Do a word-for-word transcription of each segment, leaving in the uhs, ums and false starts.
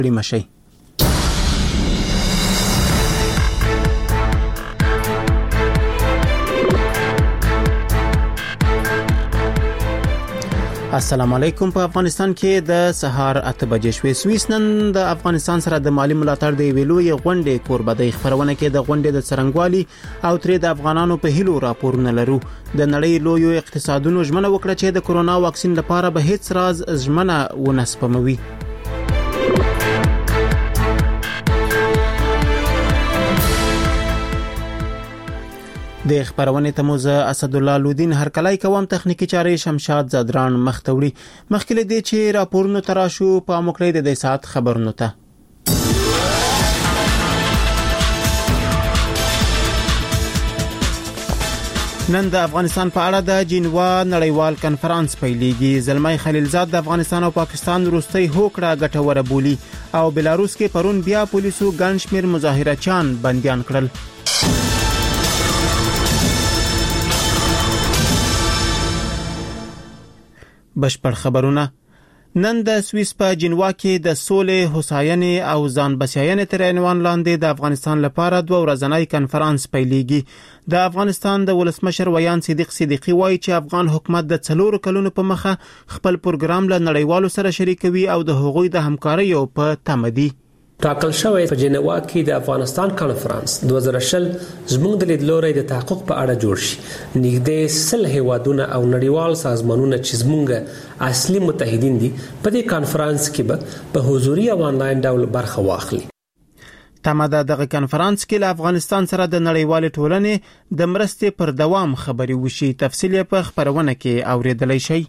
مشي. السلام علیکم. په افغانستان کې د سهار اته بجې شوې. سویس نن د افغانستان سره د مالی ملاتړ د ویلوې غونډې کوربه د خبرونه کې د غونډې د څرنګوالي او ترې د افغانانو په هیلو راپورونه لرو. د نړۍ لویو اقتصادونو ژمنه وکړه چې د کورونا واکسین لپاره به هیڅ راز ژمنه ونه سپموي. د خبرونه تموزه اسد الله لودین هر کلای کوم تخنیکی چارې شمشاد زادران مختوړي. مخکله دي چې راپورونه تراشو په موکړې د دې سات خبرونه ته. نن د افغانستان په اړه د جنیوا نړیوال کنفرانس پیلېږي. زلمای خلیلزاد د افغانستان او پاکستان وروستي هوکړه ګټوره بولی او بلاروس کې پرون بیا پولیسو ګڼ شمېر مظاهرچیان بنديان کړل. بشپړ خبرونه. نن د سویس په جنیوا کې د سولې، هوساینې او ځان بسیاینې تر عنوان لاندې د افغانستان لپاره دوه ورځنی کنفرانس پیلېږي. د افغانستان د ولسمشر ویان صدیق صدیقی وایي چې افغان حکومت د څلورو کلونو په مخه خپل پروګرام له نړیوالو سره شریکوي او د هغوی د همکاریو په تمه دي. ټاکل شوی په جنیوا کې د افغانستان کانفرنس دوه زره شل زموږ د لیدلوري د تحقق په اړه جوړ شي. نږدې سل هیوادونه او نړیوال سازمانونه چې زموږ اصلي متحدین دي په دې کانفرنس کې به په حضوري او انلاین ډول برخه واخلي. تماده دغه کانفرنس کې له افغانستان سره د نړیوال ټولنې د مرستې پر دوام خبري وشي. تفصیل په خبرونه کې اوریدلای شي.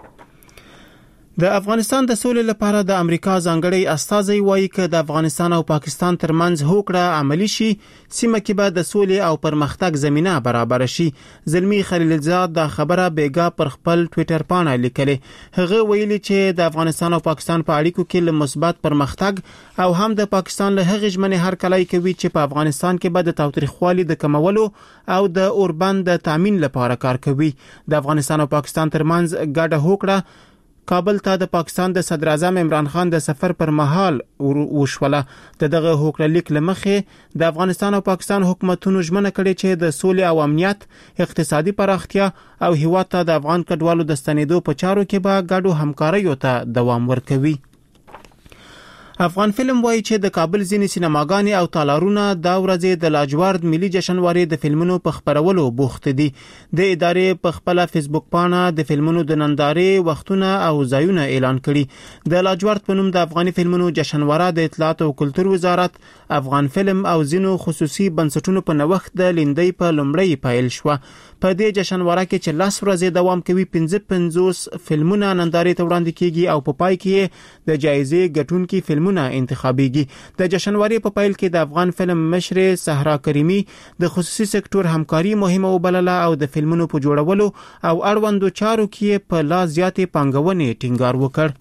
د افغانستان د سولې لپاره د امریکا ځانګړی استازی وایي چې د افغانستان او پاکستان ترمنځ هوکړه عملی شي سیمه کې به د سولې او پرمختګ زمينه برابر شي. زلمی خلیلزاد د خبره بیګا پر خپل ټوئیټر باندې لیکلي. هغه ویلي چې د افغانستان او پاکستان په اړیکو کې له مثبت پرمختګ او هم د پاکستان له هغې ژمنې هر کله کوي چې په افغانستان کې به د تاوتریخوالي د کمولو او د اوربند د تامین لپاره کار کوي. د افغانستان او پاکستان ترمنځ ګډه هوکړه کابل ته د پاکستان د صدر اعظم عمران خان د سفر پر مهال وشوله. د دغه هوکړه لیک لمخې د افغانستان او پاکستان حکومتونو ژمنه کړې چې د سولې او امنیت، اقتصادي پراختیا او هیواد ته د افغان کډوالو د ستنېدو په چارو کې به ګډو همکاریو ته دوام ورکوي. افغان فلم وایي چې د کابل ځینې سینماګانې او تالارونه دا ورځې د لاجورد ملي جشنواري د فلمونو په خبرولو بوخت دي. د ادارې په خپل فیسبوک باندې د فلمونو د نندارې وختونه او ځایونه اعلان کړي. د لاجورد په نوم د افغاني فلمونو جشنواره د اطلاعات او کلتور وزارت، افغان فلم او ځینو خصوصي بنسټونو په نوښت د لیندۍ په لومړی پیل شو. په دې جشنواره کې چې لاس ورځې دوام کوي پنځه پنځوس فلمونه نندارې ته وړاندې کیږي او په پای کې د جایزې ګټونکي فلمونه انتخابيږي. د جشنواري په پیل کې د افغان فلم مشر صحرا کریمی د خصوصي سکتور همکاري مهمه وبلله او د فلمونو په جوړولو او اړوندو چارو کې په لا زیاتې پانګونې ټینګار وکړ.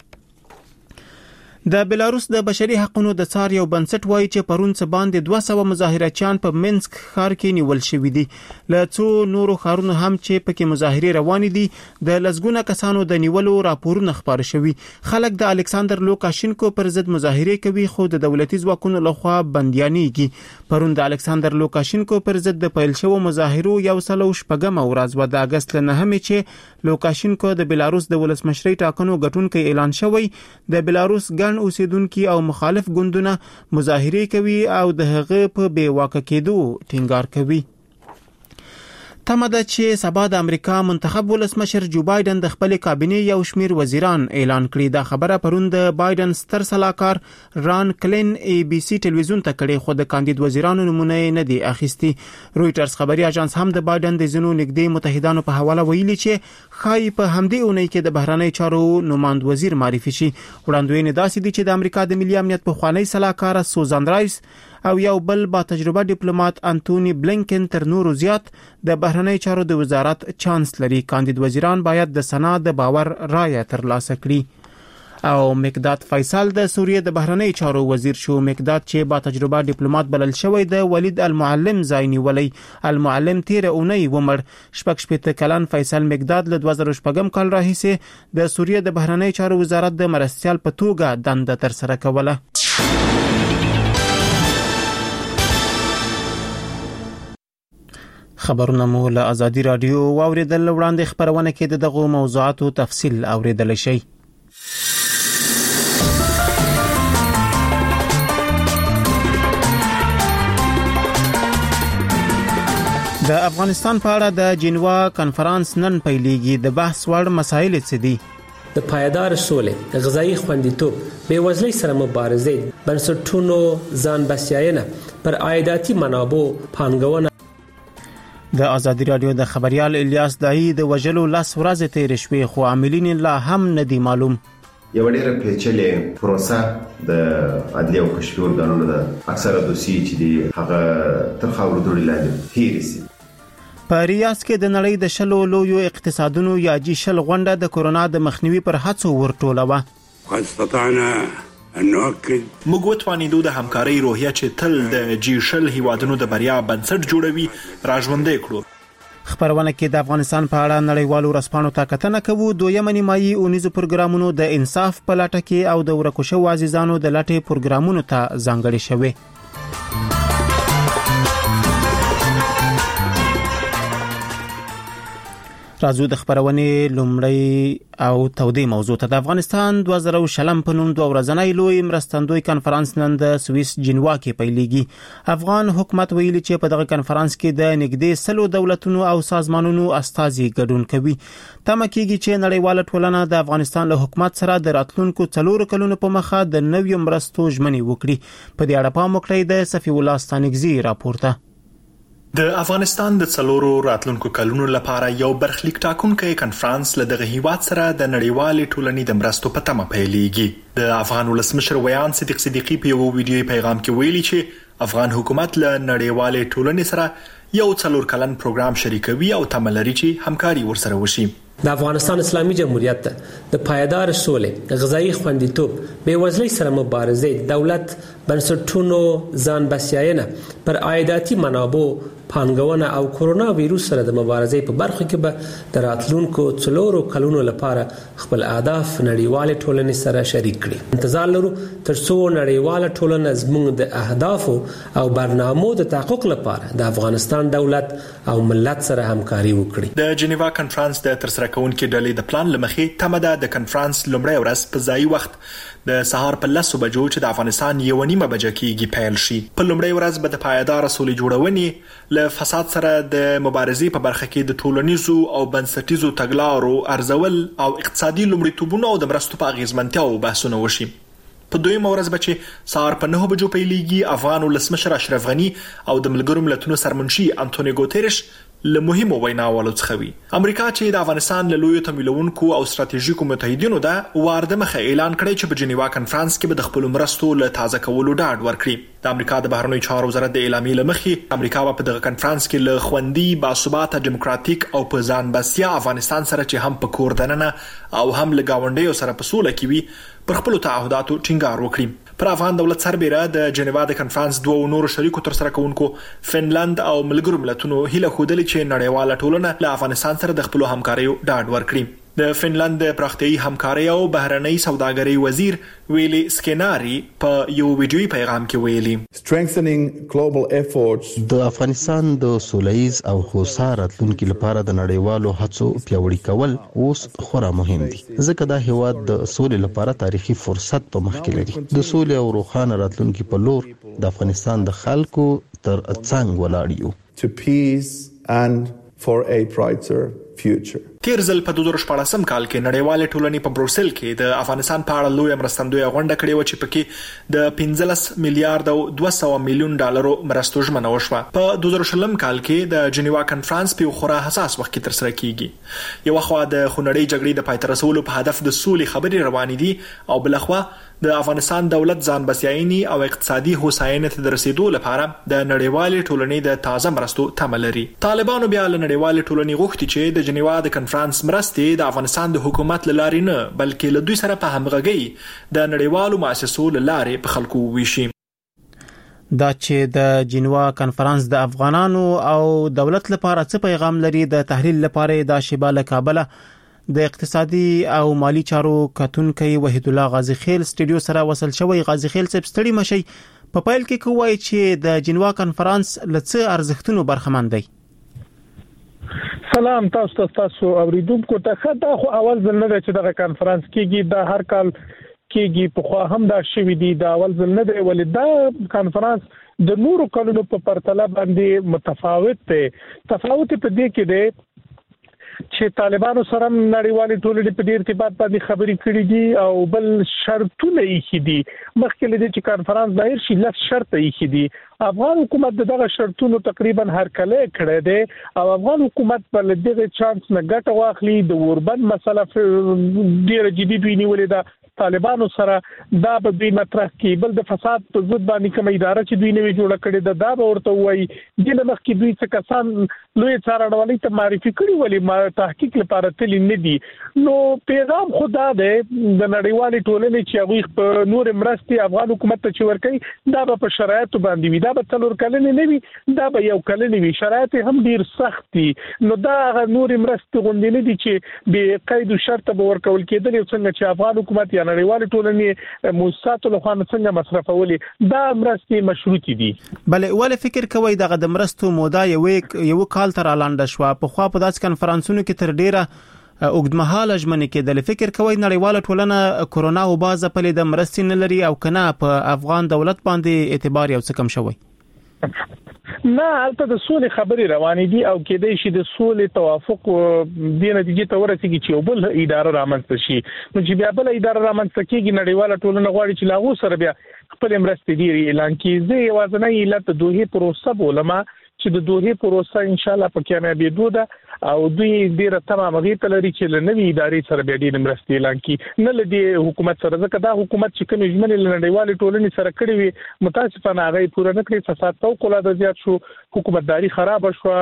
د بلاروس د بشري حقوقو د څار یو بنسټ وایي چې پرون څه باندې دوه سوه مظاهرچیان په منسک ښار کې نیول شوي دي. له څو نورو ښارونو هم چې پکې مظاهرې روانې دي د لسګونه کسانو د نیولو راپورونه خبر شوي. خلک د الکساندر لوکاشینکو پر ضد مظاهرې کوي خو د دولتي ځواکونو لخوا بنديانېږي. پرون د الکساندر لوکاشینکو پر ضد د پیل شوو مظاهرو یو سل او شپږمه ورځ و د اگست له نهمې چې لوکاشینکو د بلاروس د ولسمشرۍ ټاکنو ګټونکی اعلان شوی. د بلاروس ګڼ اوسیدونکو او مخالف ګوندونه مظاهرې کوي او د هغه په بې واکه کېدو ټینګار کوي. تمه ده چې سبا د امریکا منتخب ولسمشر جو بایدن د خپل کابینې یو شمیر وزیران اعلان کړي. دا خبره پرون د بایدن ستر سلاکار ران کلین ای بی سی ټلویزیون ته کړي خو د کاندید وزیرانو نمونه نه دي اخیستي. رويټرز خبري اژانس هم د بایدن د زینو نږدې متحدانو په حواله ویلي چې خای په همدې اونۍ کې د بهرنی چارو نمائند وزیر معرفي شي. وړاندوینه داسې دي چې د امریکا د ملي امنیت په خوانی سلاکار سوزان رایس او یو بل با تجربه ډیپلوماټ انټونی بلینکن تر نورو زیات د بهرنی چارو د وزارت چانسلري کاندید وزیران باید د سنا د باور رایه ترلاسه کړي. او مقداد فیصل د سوریه د بهرنی چارو وزیر شو. مقداد چې با تجربه ډیپلوماټ بلل شوی د ولید المعلم ځای نیولی. المعلم تیر اونۍ ومړ. شپږ شپېته کلن فیصل مقداد له دوه زره شپږم کال راهیسې د سوریه د بهرنی چارو وزارت د مرستیال په توګه دنده تر سره کوله. خبرونه مو له ازادي رادیو واوریدل وړاندې خبرونه کې د دغه موضوعاتو تفصیل اوریدل شي. د افغانستان په اړه د جنیوا کانفرنس نن پیلېږي. د بحث وړ مسایل څه دي؟ د پایدار سولې، غذایی خوندیتوب، بیوزلۍ سره مبارزې، بنسټونو ځان بسیاینه، پر عایداتي منابعو پانګونه. د ازادي رادیو د خبريال الیاس دای د وجلو لاس ورځې تیر شوي خو عاملین لا هم ندي معلوم. یو ډېر پیچلې پروسه د عدلیه او کشفي ارګانونو د اکثره دوسیې چې دی هغه تر خاورو دوړي لاندې هیرسي. په ریاض کې د نړۍ د شلو لویو اقتصادونو یا جی شل غونډه د کورونا د مخنیوي پر هڅو ورټولوه. استطعنا ان نؤكد موږ وتوانیدو د همکارۍ روحیه چې تل د جی شل هیوادونو د بریا بنسټ جوړوي راژوندې کړو. خبرونه کې د افغانستان په اړه نړیوالو رسپانو ته کتنه کوو. دویم نیمایي اونیزو پروګرامونو د انصاف په لټه کې او د ورکو شوو عزیزانو د لټې پروګرامونو ته ځانګړي شوي. راځو د خبرونې لومړی او تودې موضوع ته. د افغانستان دوه زره شلم په نوم دوه ورځنی لوی مرستندوی کانفرنس نن د سویس جنیوا کې پیلېږي. افغان حکومت ویلي چې په دغه کانفرنس کې د نږدې سلو دولتونو او سازمانونو استازي ګډون کوي. تمه کېږي چې نړیواله ټولنه د افغانستان له حکومت سره د راتلونکو څلورو کلونو په مخه د نویو مرستو ژمنې وکړي. په دې اړه پام وکړئ د صفي الله ستانکزي راپورته. د افغانستان د څلورو راتلونکو کلونو لپاره یو برخلیک ټاکونکی کانفرنس له دغه هیواد سره د نړیوالې ټولنې د مرستو په تمه پیلېږي. د افغان ولسمشر ویان صدیق صدیقی په یو ویډیوي پیغام کې ویلي چې افغان حکومت له نړیوالې ټولنې سره یو څلور کلن پروګرام شریکوي او تمه لري چې همکاري ورسره وشي. د افغانستان اسلامي جمهوریت د پایدار سولې، غذایی خوندیتوب، بیوزلۍ سره مبارزې، دولت بنسټونو ځان بسیاینه، پر عایداتي منابعو پانګونه او کورونا ویروس سره د مبارزې په برخه کې به د راتلونکو څلورو کلونو لپاره خپل اهداف نړیوالې ټولنې سره شریک کړي. انتظار لرو ترڅو نړیواله ټولنه زموږ د اهدافو او برنامو د تحقق لپاره د افغانستان دولت او ملت سره همکاري وکړي. د جنیوا کانفرنس د ترسره کوونکو ډلې د پلان لمخې تمه ده د کانفرنس لومړی ورځ په ځای وخت د سهار په لسو بجو چې د افغانستان یو نیمه بجه کېږي پیل شي. په لومړی ورځ به د پایدار سولې جوړونې له فساد سره د مبارزې په برخه کې د ټولنیزو او بنسټیزو تګلارو ارزول او اقتصادي لومړیتوبونو او د مرستو په اغیزمنتیا او بحثونه وشي. په دویمه ورځ به چې سهار په نهو بجو پیلېږي افغان ولسمشر اشرف غني او د ملګرو ملتونو سرمنشي انټونی ګوتریش له مهمو ویناوالو څخه وي. امریکا چې د افغانستان له لویو تمویلونکو او ستراتیژیکو متحدینو ده وارده مخه اعلان کړی چې په جنیوا کانفرنس کې به د خپل مرستو له تازه کولو ډاډ ورکړي. د امریکا د بهرنیو چارو وزارت د اعلامیې لمخې امریکا په دغه کانفرنس کې له خوندي، باثباته، دیموکراتیک او په ځان بسیا افغانستان سره چې هم په کور دننه او هم له گاونډیو سره په سوله کې وي پر خپل تعهداتو ټینګار وکړي. پر افغان دولت سربېره د جنیوا د کانفرنس دوه نورو شریکو تر سره کوونکو فنلند او ملګرو ملتونو هیله خوده چې نړیواله ټولنه له افغانستان سره د خپل همکاریو ډاډ ورکړي. د فنلند د پراختیايي همکارۍ او بهرنۍ سوداګرۍ وزیر ویلي سکیناری په یو ویډیوي پیغام کې ویلي د افغانستان د سولهییز او هوسا راتلونکي لپاره د نړیوالو هڅو پیاوړي کول اوس خورا مهم دي ځکه دا هیواد د سولې لپاره تاریخي فرصت په مخ کې لري. د سولې او روښانه راتلونکي په لور د افغانستان د خلکو تر څنګ ولاړ یو. تیر ځل په دوه زره شپاړسم کال کې نړیوالې ټولنې په بروسل کې د افغانستان په اړه لوی مرستندوی غونډه کړې و چې پکې د پنځلس میلیارډ او دوه سوه میلیون ډالرو مرستو ژمنه وشوه. په دوه زره شلم کال کې د جنیوا کانفرنس په خورا حساس وخت کې ترسره کیږي. یو خوا د خونړۍ جګړې د پای ته رسولو په هدف د سولې خبرې روانې دي او بل خوا د افغانستان دولت ځان بسیایني او اقتصادي هوساینې ته رسیدو لپاره د نړیوالې ټولنې د تازه مرستو تمه لري. طالبانو بیا له نړیوالې ټولنې غوښتي چې د جنیوا د کانفرنس مرستې د افغانستان د حکومت لارې نه بلکې له دوی سره په همغږي د نړیوالو مؤسسو لارې په خلکو ویشي. دا چې د جنیوا کانفرنس د افغانانو او دولت لپاره څه پیغام لري د تحلیل لپاره د شیبه له کابل د اقتصادي او مالی چارو کتونکي وحید الله غازی خیل سټډیو سره وصل شوی. غازی خیل صاحب ستړي مشي. په پایل کې کوی چې د جنوا کانفرنس لڅ ارزښتونو برخمن دی. سلام تاسو ته تاسو اوریدونکو ته خدا خو اول ځل نه چې دغه کانفرنس کېږي دا هر کال کېږي په خو هم دا شوی دی دا اول ځل نه دی ولې دا کانفرنس د نورو کلونو په پرتله باندې متفاوت دی. تفاوت په دې کې دی چې طالبانو سره نړیوالې ټولنې په دې ارتباط باندې خبرې کړې دي او بل شرطونه یې خېدي. مخکې لدې چې کانفرنس دایر شي لږ شرط یې خېدي. افغان حکومت دغه شرطونو تقریبا هر کله کړی دی او افغان حکومت په دغه چانس نه ګټه واخلي. د اوربند مسله ډیره جدي دوی نیولې ده طالبانو سره دا به دوی مطرح کې بل د فساد په ضد باندې کوم اداره چې دوی نوې جوړه کړې ده دا به ورته وایي. د مخکې دوی څه کسان لوی څارنوالۍ ته معرفي کړي ولې ما تحقیق لپاره تللی نه دي. نو پیغام خدا ده د نړیوالې ټولنې چې هغه په نور مرستې افغان حکومت ته چې ورکړي دا به په شرایطو باندې وي. دا به څلور کلنې نه وي دا به یو کلنې وي. شرایط هم ډیر سخت دي. نو دا نور مرستې غونډې نه دي چې به قید او شرط به ورکول کېدل څنګه چې افغان حکومت نړیوال ټولنې موسسات له خوا څنګه مصرفولې دا مرستې مشروطي دي. بل ول فکر کوي دغه د مرستو موده یو یو کال تر لاندې شو. په خوا په داس کانفرنسونو کې تر ډیره اوږدمهاله ژمنې کېدل. فکر کوي نړیوال ټولنه کورونا او باز په لید مرستې نه لري او کنه په افغان دولت باندې اعتبار یو څه کم شوی. نه البته د سولې خبرې روانې دي او کېدای شي د سولې توافق د نتیجې ته ورسیږي چې بل اداره رامنځته شي. نو چې بیا بل اداره رامنځته کېږي نړیواله ټولنه غواړي چې لاغو سره بیا خپل مرستې ډېری اعلان کړي. زه یوازې علت د دوه پروسه بولم چې د دوه پروسه ان شاء الله په کامیابی دوده او دوی ډیره تمامه غیته لري چې لنوي ادارې سره بیا ډیر مرستې اعلان کړي نه لدی حکومت سره. ځکه دا حکومت چې کوم ژمنې نړیوالې ټولنې سره کړې وي متاسفانه هغه پوره نه کړې. فساد فوق‌العاده زیات شو، حکومتداري خراب شو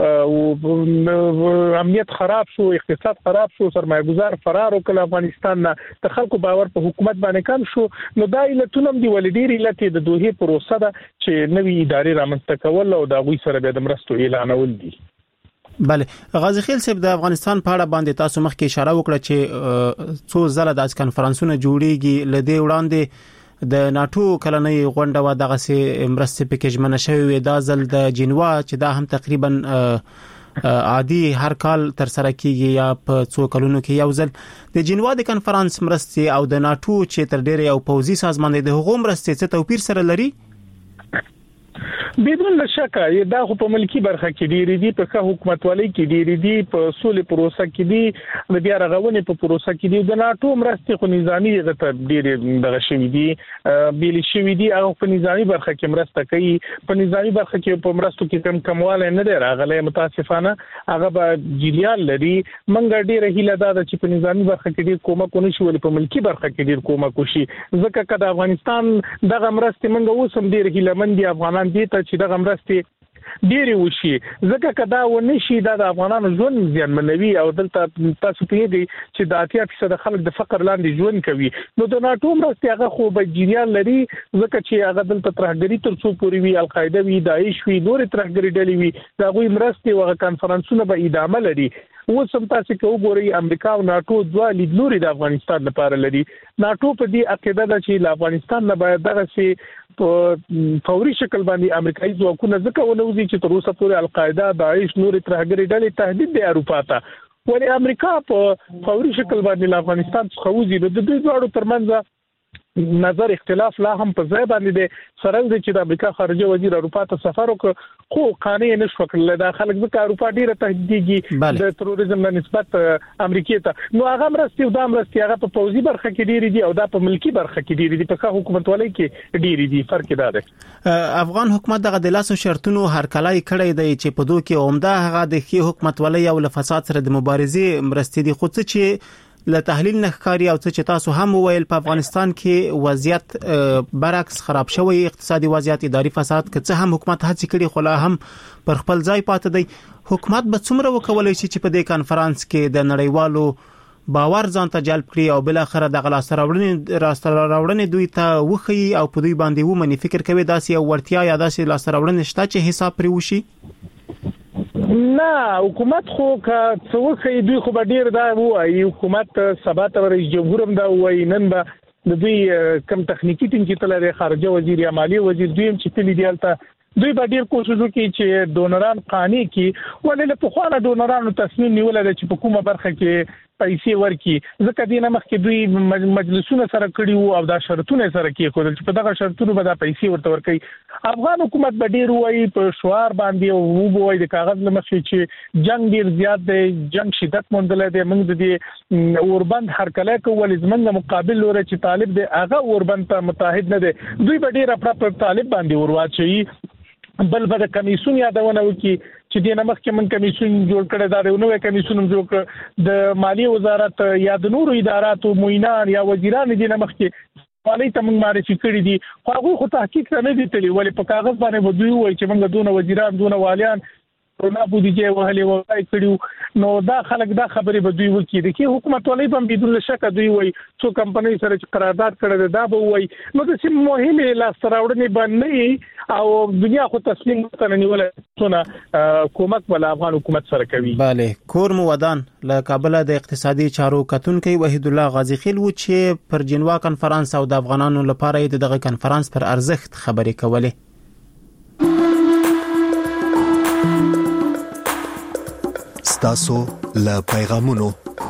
او امنیت خراب شو، اقتصاد خراب شو، سرمایه‌گذار فرار وکړ افغانستان نه، د خلکو باور په حکومت باندې کم شو. نو دا علتونه هم دی ولې ډیر علت د دوه پروسه ده چې نوي ادارې رامنځته کول او دا غوي سره بیا د مرستو اعلانول دي. بله غازی خیل صاحب د افغانستان په اړه باندې تاسو مخکې اشاره وکړه چې څو ځله د کانفرنسونو جوړیږي لدې وړاندې د ناتو کلنۍ غونډه و دغه سي مرستې پکیج منه شوی دا ځل د جنوا چې دا هم تقریبا عادي هر کال تر سره کیږي یا په څو کلونو کې یو ځل. د جنوا د کانفرنس مرستې او د ناتو چې تر ډیره یو پوځي سازمان دی د هغو مرستې څه توپیر سره لري؟ بدون شک دا خو په ملکی برخه کې ډیری دي، په حکومتوالۍ کې ډیری دي، په سولې پروسه کې دي، د بیا رغونې په پروسه کې دي. د ناتو مرستې خو نظامی دغه ډیری دغه شوی دي بیل شوی دي او په نظامی برخه کې مرسته کوي. په نظامی برخه کې په مرستو کې کم کمواله نه دی راغلی متاسفانه هغه به جریان لري. منګ ډیره هیله ده چې په نظامی برخه کې ډیر کومک ونشي ولې په ملکی برخه کې ډیر کومک وشي. ځکه کله افغانستان دغه مرستې منګ اوسم ډیر هیله مند دي افغانان دي ته چې دغه مرستې ډېری وشي. ځکه کدا ونشي دا د افغانانو ژوند زیانمنوي او دلته تاسو پیږي چې د اتیا فیصد خلک د فقر لاندې ژوند کوي. نو د ناتو مرستې هغه خو به جریان لري ځکه چې هغه دلته ترهګری تر څو پورې وي، القاعده وي، داعش وي، نور ترهګری ډلې وي، دا غوي مرستې او کانفرنسونه به ادامه لري. اوس هم تاسو کې وګورئ امریکا او ناتو دوه لیدلوري د افغانستان لپاره لري. ناتو په دې عقیده ده چې له افغانستان نه باید دغه سي په فوري شکل باندې امریکایي ځواکونه ځکه ونوځي چې تر اوسه پورې القاعده، داعش، نور ترهګری ډلې تهدید دی اروپا ته. ولې امریکا په فوري شکل باندې له افغانستان څخه وځي. د دوی دواړو ترمنځ نظر اختلاف لا هم په ځای باندې دی. سره د چې د امریکا خارجه وزیر اروپا ته سفر وکړ خو قانع نشو کړل. دا خلک ځکه اروپا ډیره تهدیدي د تروریزم نه نسبت امریکا ته. نو هغه مرستې او د مرستې هغه په پوزي برخه کې ډیری دي او دا په ملکی برخه کې ډیری دي. په حکومتوالۍ کې ډیری دي. فرق دا دی. افغان حکومت دغه د لاسو شرطونو هر کلای کړی دی چې په دوه کې عمده هغه د خي حکومتوالۍ او له فساد سره د مبارزې مرستې دي. خو څه چې له تحلیل نخکاری او څه چې تاسو هم وویل په افغانستان کې وضعیت برعکس خراب شوی، اقتصادي وضعیت، اداري فساد، که څه هم حکومت هڅه کړي خو لا هم پر خپل ځای پاتې دی. حکومت به څومره وکولای شي چې په دې کانفرنس کې د نړیوالو باور ځان ته جلب کړي او بل اخر دغه لاستراوړنې راستراوړنې دوی ته وخی او په دوی باندې ومني؟ فکر کوي داسې یو ورتیا یا داسې لاستراوړنې شته چې حساب پرې وشي؟ نه حکومت خو که څو کوي دوی خو به ډیر دا وایي حکومت سبا ته رئیس جمهور هم دا وایي نن به د دوی کم تخنیکی ټیم چې تل د خارجه وزیر یا مالی وزیر دوی هم چې تل دیالته دوی به ډیر کوشش وکړي چې ډونران قانع کړي ولې له پخوانه ډونرانو تصمیم نیول د چې په کومه برخه کې پیسې ورکړي ځکه دینه مخکې دوی مجلسونه سره کړي وو او دا شرطونه سره کېښودل چې په دغه شرطونو به دا پیسې ورته ورکړي افغان حکومت به ډیر وایي په شعار باندې او وو وایي د کاغذ لمخې چې جنگ ډیر زیات دی جنگ شدت موندل دی موږ د دې اوربند هرکله کول زمنګ مقابل لور چې طالب دی هغه اوربند ته متحد نه دی دوی به ډیر خپل طالب باندې ورواچي بل بل کمیسون یادونه وکي چې د نمخ کې من کمیسون جوړ کړی دا نو کمیسون جوړ کړ د مالی وزارت یا د نورو اداراتو موینان یا وزیران د نمخ کې والی ته موږ معرفي کړی دي خو هغه خو تحقیق نه دي تللی ولې په کاغذ باندې ودوی وای چې موږ دونه وزیران دونه والیان رونا بودیجه وهلې وای کړیو نو دا خلک دا خبرې به دوی وکړي د کې حکومت ولې هم بدون شک دوی وای څو کمپنۍ سره چې قرارداد کړی دا به وای نو د سیم مهمه لاس راوړنې باندې او دنیا خو تسلیم ته نیول څونه کومک ول افغان حکومت سره کوي bale کور مو ودان له کابل د اقتصادي چارو کتونکو وحید الله غازی خیل و چې پر جنوا کانفرنس او د افغانانو لپاره دغه کانفرنس پر ارزښت خبرې کولې ستاسو له پیغامونو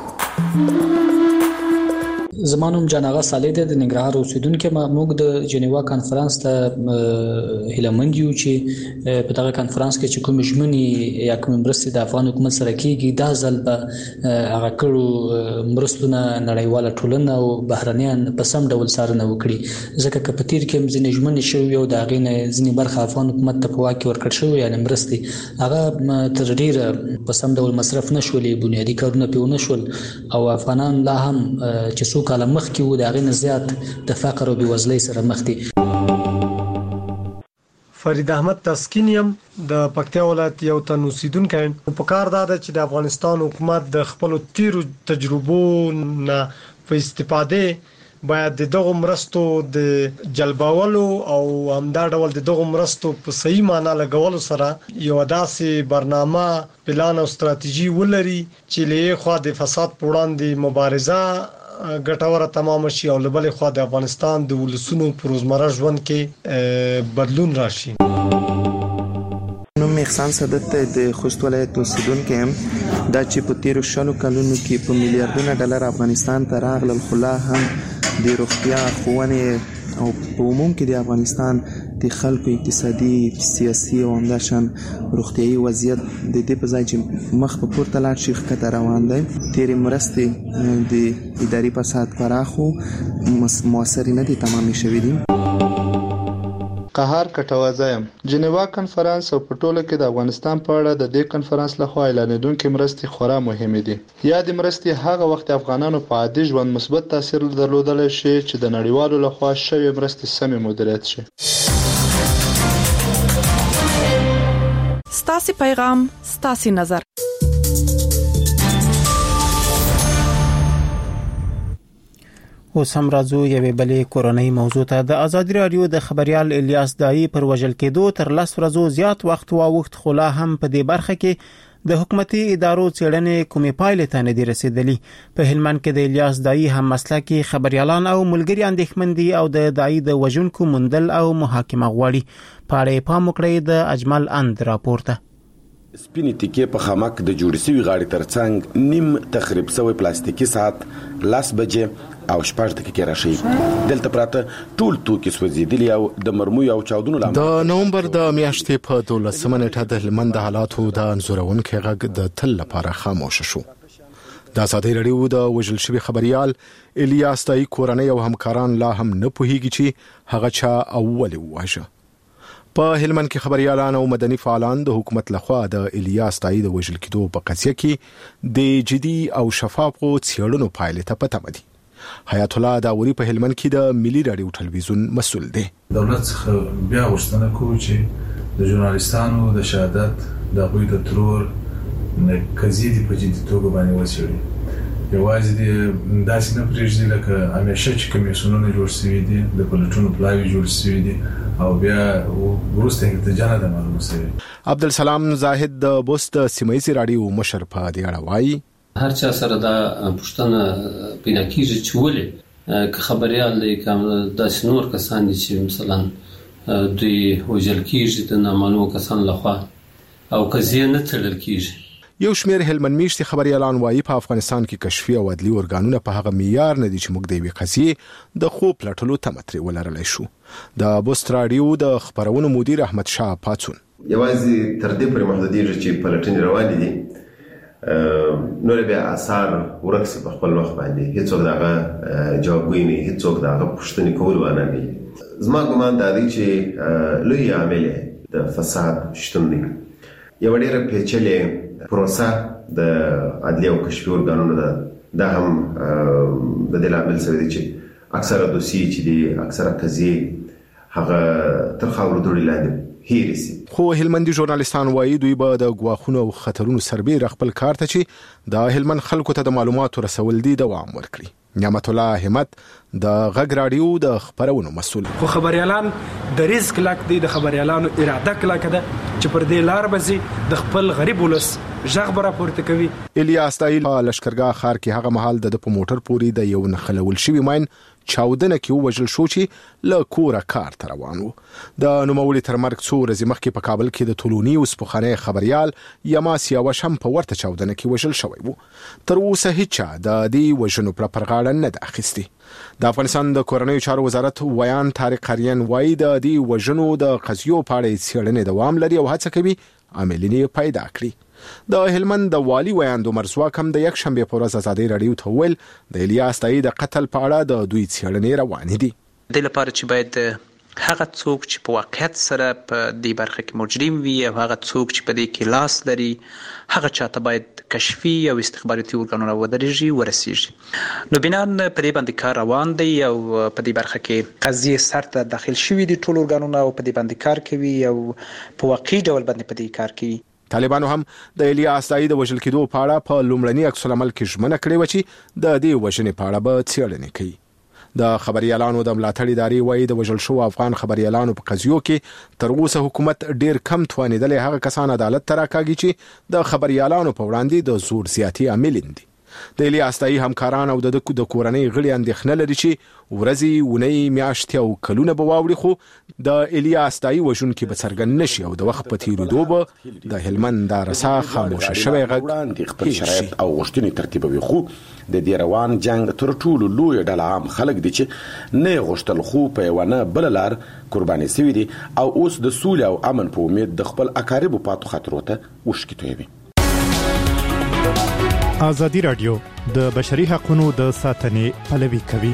زمانوم جناغه صالح د ننګرهار اوسیدونکو موږ د جنیوا کانفرنس ته هیلمند یو چې په دغه کانفرنس کې چې کوم ژمنې یا کوم مرستې د افغان حکومت سره کیږي دا ځل به هغه کړو مرستونه نړیواله ټولنه او بهرنیان په سم ډول څارنه وکړي ځکه چې په تیر کې ځینې ژمنې شوې او د هغې نه ځینې برخه افغان حکومت ته په واک کې ورکړل شوې یعنې مرستې هغه تر ډیره په سم ډول مصرف نه شولې بنیادي کارونه پې ونه شول او افغانان لا هم چې څوک کله مخکې وو د هغې نه زیات د فقر او بېوزلۍ سره مخ دي فرید احمد تسکین یم د پکتیا ولایت یو تن اوسیدونکی په کار دا ده چې د افغانستان حکومت د خپلو تیرو تجربو نه په استفاده باید د دغه مرستو د جلبولو او همدا ډول د دغه مرستو په صحیح معنی لګولو سره یو داسې برنامه پلان او ستراتیژي ولري چې له خوا د فساد پر وړاندې مبارزه ګټوره تمام شي او لبل خو د افغانستان د ولسونو په روزمره ژوند کې بدلون راشي نو مخسان صدت د خوست ولایت اوسیدونکو هم دا چې په تیرو شلو کلونو کې په میلیارډونو ډالر افغانستان ته راغلل خلا هم د روغتیا ښوونې او په عموم کې د افغانستان د خلکو اقتصادي سیاسي او همداشان روغتيایي وضعیت د دې په ځای چې مخ په پورته لاړ شي ښکته روان دی تیرې مرستې د اداري فساد پراخو موثر نه دي تمامې شوې دي قهار کټوازایم جنیوا کانفرنس او په ټوله کې د افغانستان په اړه د دې کانفرنس لخوا اعلانېدونکې مرستې خورا مهمې دي یا د مرستې هغه وخت افغانانو په عادي ژوند مثبت تاثیر درلودلی شي چې د نړیوالو لخوا شوې مرستې سمې مدیریت شي ستاسو پیغام ستاسو نظر اوس هم راځو یوې بلې کورونی موضوع ته د ازادي رادیو د خبريال الیاس دایی پر وژل کېدو تر لس ورځو زیات وخت واوښت خو لا هم په دې برخه کې د حکومتي ادارو څېړنې کومې پایلې ته نه دي رسیدلي په هلمند کې د الیاس دایی هم مسلکي خبريالان او ملګري اندېښمن دي او د دایی د وژونکو موندل او محاکمه غواړي په اړه یې پام وکړئ د اجمل اند راپورته سپینې تیکې په خامک د جوړ شوي غاړې ترڅنګ نیم تخریب شوی پلاستیکي ساعت لاس بجې او شپږ دقیقې راشي دلته پراته ټول توکي سوځېدلي او د مرمۍ او چاودنو لامل د نومبر د میاشتې په دولسمه نیټه د هلمند حالاتو د انځورونکو غږ د تل لپاره خاموش شو د ازادي رادیو د وژل شوی خبريال الیاس دایی کورنۍ او همکاران لا هم نه پوهیږي چې هغه چا اول وواژه په هلمند کې خبريالان او مدني فعالان د حکومت لخوا د الیاس دایی د وژل کېدو په قضیه کې د جدي او شفافو څېړنو پایلې ته پته مدي حیات الله داوري په هلمند کې د ملي رادیو ټلویزیون مسؤل دی دولت څخه بیا غوښتنه کوي چې د ژورنالیستانو د شهادت د غوي د ترور قضیې په جدي توګه باندې وڅېړي یوازې د داسې نه پرېږدي لکه همیشه چې کمیسیونونه جوړ شوي دي د پلټونو پلاوي جوړ شوي دي او بیا وروسته نتیجه نه ده معلومه شوې. عبدالسلام زاهد د بوست سیمایي راډیو مشر په دې اړه وایي هر چا سره دا پوښتنه پیدا کیږي چې ولې که خبريال دی کوم داسې نور کسان دي چې مثلا دوی وژل کیږي د نامعلومو کسانو لخوا او قضیه نه تړل کیږي. یو شمیر هلمند میشتي خبريالان وایي په افغانستان کې کشفي او عدلي ارګانونه په هغه معیار نه دي چې موږ د یوې قضیې د خوب پلټلو تمتري ولرلای شو. د بوست راډیو د خبرونو مدیر احمد شاه پاتون یوازې تر دې پورې محدودیږي چې پلټنې روانې دي نور بیا آثار ورکسي په خپل وخت باندې هیڅوک دغه جوابګوی نه هیڅوک دغه پوښتنې کول ونه کوي. زما ګمان دا دی چې لوی عامل د فساد شتون دی. یو ډېر پیچلې پروسه د عدلي او کشفي ارګانونو ده دا هم د دې لامل سره دی چې اکثره دوسیې چې دي اکثره قضیې هغه تر خاورو دوړې لاندې هېرې سي. خو هلمندي ژورنالیستان وایي دوی به د ګواښونو او خطرونو سربېره خپل کار ته چې د هلمند خلکو ته د معلوماتو رسول دي دوام ورکړي. نعمت الله همت د غږ راډیو د خبرونو مسؤل. خو خبريالان د ریسک لاک دي د خبريالانو اراده کلک ده چې پر دې لار بزي د خپل غریب ولس ژغ برا پورته کوي. الیاس تایل لشکرګاه خار کې هغه محل د په موټر پوری د یو نخلول شوی ماين چاودنه کې وژل شو چې له کوره کار ته روان وو. د نوموړي تر مرګ څو ورځې مخکې په کابل کې د ټولونی وسپخانه خبريال یماس یاوشم په ورته چاودنه کې وژل شوی وو. تر اوسه هیڅ د دې وژنو پر پرغاړه نه ده اخیستي. د افغانستان د کورنیو چارو وزارت ویان طارق قریان وایي د دې وژنو د قضیو په اړه څېړنې دوام لري او هڅه کوي عاملین پیدا کړي. د هلمند د والی ویان د مرزواک هم د یک شنبه په ورځ ازادي راډیو ته ویل د الیاس تایي د قتل په اړه د دوی څېړنې روانې دي. د لپاره چې باید هغه څوک چې په واقعیت سره په دې برخه کې مجرم وي او هغه څوک چې په دې کې لاس لري هغه چاته باید کشفي او استخباراتي ارګانونه ودرېږي ورسیږي. نو بنان په دې باندې کار روان دی او په دې برخه کې قضیه سرته داخل شوي دي ټول ارګانونه او په دې باندې کار کوي او په واقعي ډول باندې په دې کار کوي. طالبانو هم د الیاس تایي د وژل کېدو په اړه په لومړني عکس العمل کې ژمنه کړې و چې د دې وژنې په اړه به څېړنې کوي. د خبريالانو د ملاتړ ادارې وایي د وژل شو افغان خبريالانو په قضیو کې تر اوسه حکومت ډیر کم توانیدل هغه کسان عدالت ته راکاږي چې د خبريالانو په وړاندې د زور زیاتی عامل دي. د الیاس تایي همکاران او د د کورنۍ غړي اندېښنه لري چې ورځي ونی میاشتې او کلونه به واوړي خو د الیاس تایي وژونکي به څرګند نشي او د وخت په تیریدو به د هلمند د رسا خاموشه شوی غږ خپل شرایط او غوښتنې ترتیبوي. خو د دې روان جنگ تر ټولو لوی ډله عام خلک دي چې نه غوښتل خو په یو نه بل لار قرباني سوي دي او اوس د سولې او امن په امید د خپل اقاربو پاتو خطرو ته وشکې تویوي. ازادي راډیو د بشري حقوقو د ساتنې پلوي کوي.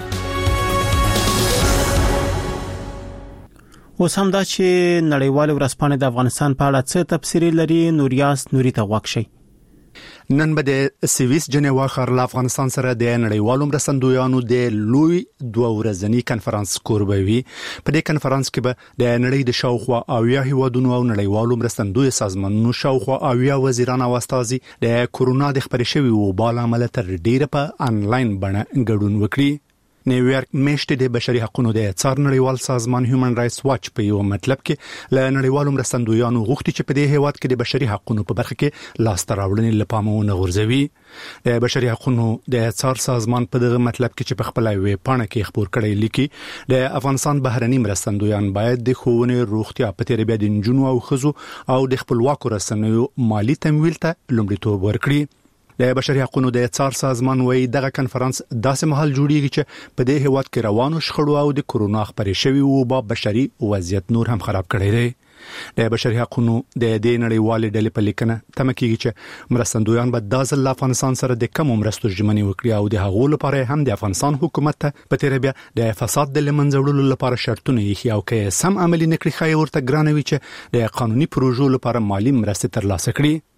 اوس هم دا چې نړیوال ورځپاڼه د افغانستان په اړه څه تفسیر لري. نوریاس نوري ته واکشي. نن به د سویس جنیوا ښار له افغانستان سره د نړیوالو مرستندویانو د لوی دوه ورځنی کنفرانس کوربوي. په دې کنفرانس کې به د نړۍ د شاوخوا اویا هیوادونو او نړیوالو مرستندوی سازمانونو شاوخوا اویا وزیران او استازي د کورونا د خپرې شوی وبال عمله تر ډیره په انلاین بڼه ګډون وکړي. نیویارک میشته د بشري حقوقو د څار نړیوال سازمان هیومن رائټس واچ په یو مطلب کې ل نړیوالو مرستندویانو غوښتي چې په دې هیواد کې د بشري حقوقو په برخه کې لاس تراوړنې لپاره غورځوي. د بشري حقوقو د څار سازمان په دغه مطلب کې چې په خپل وی پاڼه کې خبر کړی لیکي د افغانستان بهرني مرستندویان باید د ښوونې روغتیا په تیر بیا د جنونو او خزو او د خپلواکو رسنیو مالی تمویل ته لومړیتوب ورکړي. د بشري حقوقو د څار سازمان وایي دغه کنفرانس داسې مهال جوړیږي چې په دې هیواد کې روانو شخړو او د کورونا خبرې شوی وبا بشري وضعیت نور هم خراب کړی دی. د بشري حقوقو د دې نړیوال ډلې په لیکنه تمه کیږي چې مرستندویان به د ځل افغانستان سره د کم مرستو ژمنې وکړي او د هغو لپاره هم د افغانستان حکومت ته په تیر بیا د فساد د لمنځه وړلو لپاره شرطونه یې او کې سم عملی نکړي خای ورته ګرانوي چې د قانوني پروژو لپاره مالی مرستې ترلاسه کړي.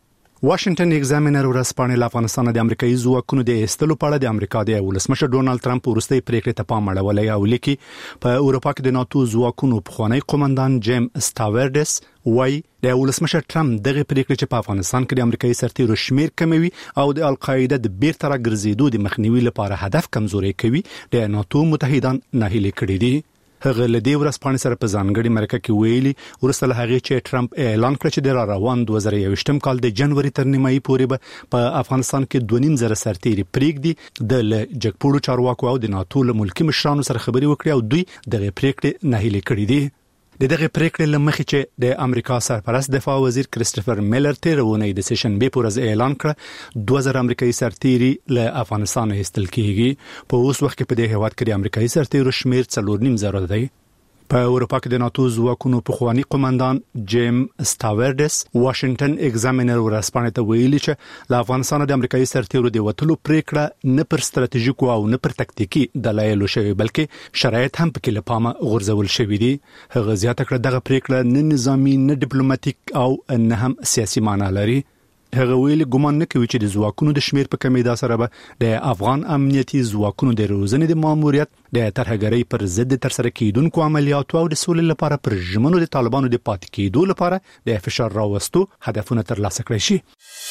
واشنگټن ایگزامینر ورسپانې له افغانستان د امریکایي ځواکونو د ایستلو په اړه د امریکا د ولسمشر ډونالد ټرمپ وروستي پریکړې ته پام اړولی او لیکي په اروپا کې د ناتو ځواکونو پخوانی قومندان جیم سټاورډس وای د ولسمشر ټرمپ دغه پریکړه چې په افغانستان کې د امریکایي سرتیرو شمیر کموي او د القاعده د بیرته راګرځېدو د مخنیوي لپاره هدف کمزوري کوي د ناتو متحدان ناهیلي کړي دي. هغه له دې ورځپاڼې سره په ځانګړي مرکه کې ویلي وروسته له هغې چې ټرمپ اعلان کړ چې د را روان دوه زره یوویشتم کال د جنوري تر نیمایي پورې به په افغانستان کې دوه نیم زره سرتیري پرېږدي د له جګپوړو چارواکو او د ناتو له ملکي مشرانو سره خبرې وکړي او دوی دغه پریکړې ناهیلي کړي دي. د دغه پریکړې لمخې چې د امریکا سرپرست دفاع وزیر کریسټوفر میلر تیرونه د سیشن به پورز اعلان کړ دوه زره امریکایي سرتیري له افغانستان ایستل کیږي. په اوس وخت کې په دې هیواد کې د امریکایي سرتیرو شمیر څلور نیم زره دی. په اروپا کې د ناتو ځواکونو پخوانی قومندان جیم سټاورډس واشنگټن ایگزامینر ورسپانې ته ویلي چې له افغانستان د امریکایي سرتیرو د وټلو پریکړه نه پر ستراتیژیکو او نه پر تکتیکي دلایلو شوی بلکې شرایط هم پکې له پامه غورځول شوی دي. هغه زیاته کړه دغه پریکړه نه نظامی نه ډیپلوماټیک او نه هم سیاسي معنی لري. هغه ویلي ګمان نه کوي چې د ځواکونو د شمیر په کمیدا سره به د افغان امنیتي ځواکونو د روزنې د ماموریت د ترهګرۍ پر ضد تر سره کیدونکو عملیاتو او د سولې لپاره پر ژمنو د طالبانو د پاتې کېدو لپاره د فشار راوستو هدفونه ترلاسه کړي شي.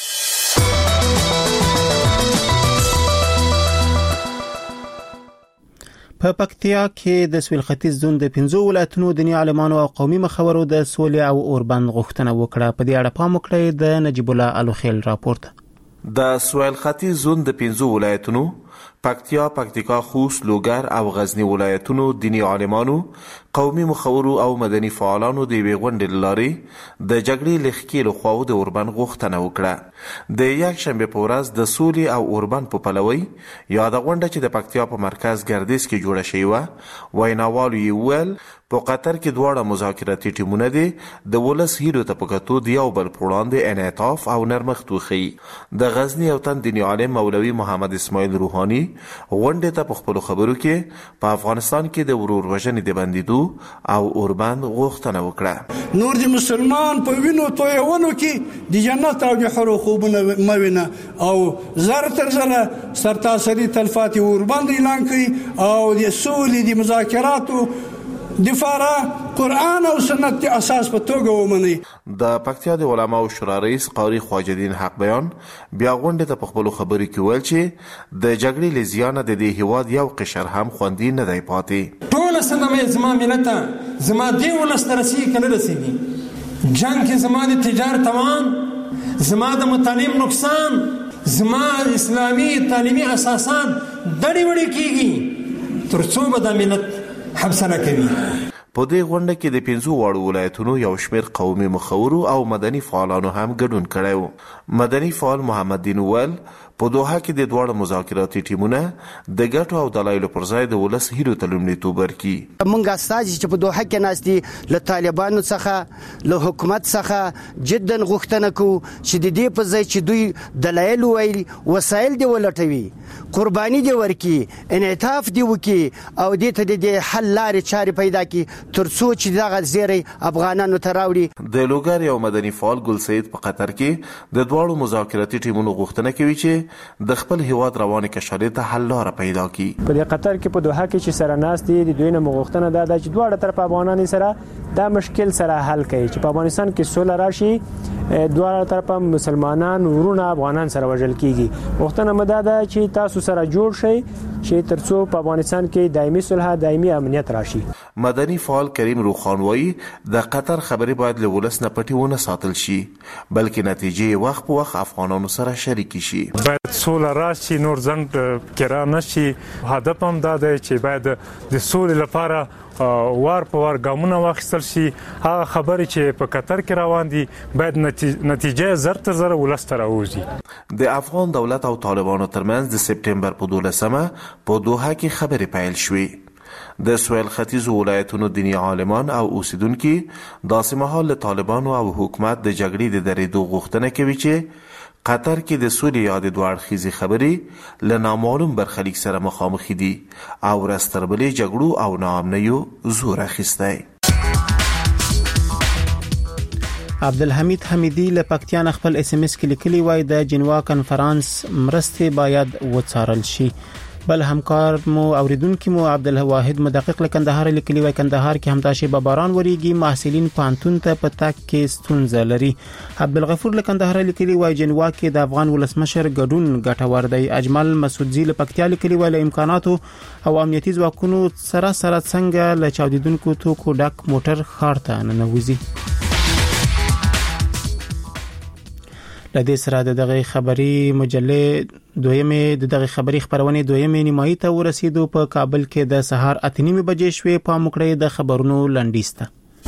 په پکتیا کې د سویل ختیځ زون د پنځو ولایتونو د عالمانو او قومي مخورو د سولې او اوربند غوښتنه وکړه. په دې اړه پام وکړئ د نجیب الله الوخیل راپورټ. د سویل ختیځ زون د پنځو ولایتونو پکتیا، پکتیکا، خوست، لوګر او غزنی ولایتونو دینی عالمانو، قومي مخورو او مدني فعالانو د یوې غونډې لارې د جګړې لخکېلو خواو د اوربند غوښتنه وکړه. د یک شنبه په ورځ د سولې او اوربند په پلوي یا د غونډه چې د پکتیا په مرکز ګردیز کې جوړه شوې وه، ویناوالو یې وویل په قطر کې دواړه مذاکراتي ټیمونه دي د ولس هیلو ته په کتو د یو بل پر وړاندې انعطاف او نرمښت وښیي. د غزني یو تن دیني عالم مولوي محمد اسماعیل روحاني غونډې ته په خپلو خبرو کې په افغانستان کې د ورور وژنې د بندېدو او اوربند غوښتنه وکړه. نور د مسلمان په وینو تویولو کې د جنت او د حورو خوبونه مه وینه او زر تر زره سرتاسري تلفات اوربند اعلان کړي او د سولې د مذاکراتو دفاره قرآن او سنت دی اساس په توګه ومني. د پکتیا د علماو شورا رئیس قاری خواجه الدین حق بیان بیا غونډې ته په خپلو خبرو کې ویل چې د جګړې له زیانه د دې هیواد یو قشر هم خوندي نه دی پاتې. ټوله سنمه زما ملت زما دی ولس ته رسېږي که نه رسېږي. جنګ کې زما د تجارت توان، زما د مطالب نقصان، زما اسلامي تعلیمي اساسات دړې وړې کېږي تر څو به دا ملت حبسنه کوي. په دې غونډه کې د پنځو واړو ولایتونو یو شمېر قومي مخورو او مدني فعالانو هم ګډون کړی و. مدني فعال محمد دین وویل په دوحه کې د دواړو مذاکراتي ټیمونه د ګټو او دلایلو پر ځای د ولس هیلو ته لومړیتوب ورکړي. موږ استازي چې په دوحه کې ناست دي له طالبانو څخه له حکومت څخه جدا غوښتنه کوو چې د دې په ځای چې دوی دلایل وویل وسایل دې ولټوي، قرباني دې ورکړي، انعطاف دې وکړي او دې ته د حل لارې چارې پیدا کړي تر څو چې دغه زیری افغانانو ته راوړي. د لوګر یو مدني فعال ګل سید په قطر کې د دواړو مذاکراتي ټیمونو غوښتنه کوي چې د خپل هیواد روانې کشالې ته حل لاره پیدا کړي. په قطر کې په دوحه کې چې سره ناست دي د دوی نه مغوښتنه ده چې دواړه طرف افغانان سره دا مشکل سره حل کړي چې په افغانستان کې سوله راشي، دواړه طرف مسلمانان ورونه افغانان سره وژل کیږي. غوښتنه مده ده چې تاسو سره جوړ شي چې ترڅو په افغانستان کې دایمي صلح، دایمي امنیت راشي. مدني فعال کریم روخان وایي د قطر خبرې باید له ولس نه پټې ونه ساتل شي بلکې نتیجې وخت په وخت افغانانو سره شریک شي. باید سوله راشي، نور ځنډ کې را نشي. هدف هم دا دی چې باید د سولې لپاره وار په وار ګامونه واخیستل شي. هغه خبرې چې په قطر کې روان دي باید نتیجه زر تر زر ولس ته راوځي. د افغان دولت او طالبانو ترمنځ د سپټمبر په دولسمه په دوحه کې خبرې پیل شوې. د سویل ختیځو ولایتونو دینی عالمان او اوسیدونکي داسې مهال له طالبانو او حکومت د جګړې د درېدو غوښتنه کوي چې قطر کې د سولې یا د دوه اړخیزې خبرې له نامعلوم برخلیک سره مخامخ دي او ورځ تر بلې جګړو او ناامنیو زور اخیستی. عبدالحمید حمیدی له پکتیان خپل اس ام اس کې لیکلی وای د جنوا کنفرانس مرستې باید وڅارل شي. بل همکار مو اوریدونکو مو عبدالواحد مدقق له کندهار لیکلی وای کندهار کې همداشي به باران وریږي محصلین پانتون ته په تک کې ستونزه لري. عبدالغفور له کندهار لیکلی وای جنوا کې د افغان ولسمشر ګډون ګټور دی. اجمل مسعودزی له پکتیا لیکلی وای له امکاناتو او امنیتي ځواکونو سره سره څنګه له چاودیدونکو توکو ډک موټر ښار ته ننوځي. لدې سره د دغه خبري مجلې دویمه د دغه خبري خبرونه دویمه نیمایي ته ورسېدو. په کابل کې د سهار اته نیمه بجې شوې. په مکړې د خبرونو لنډیسته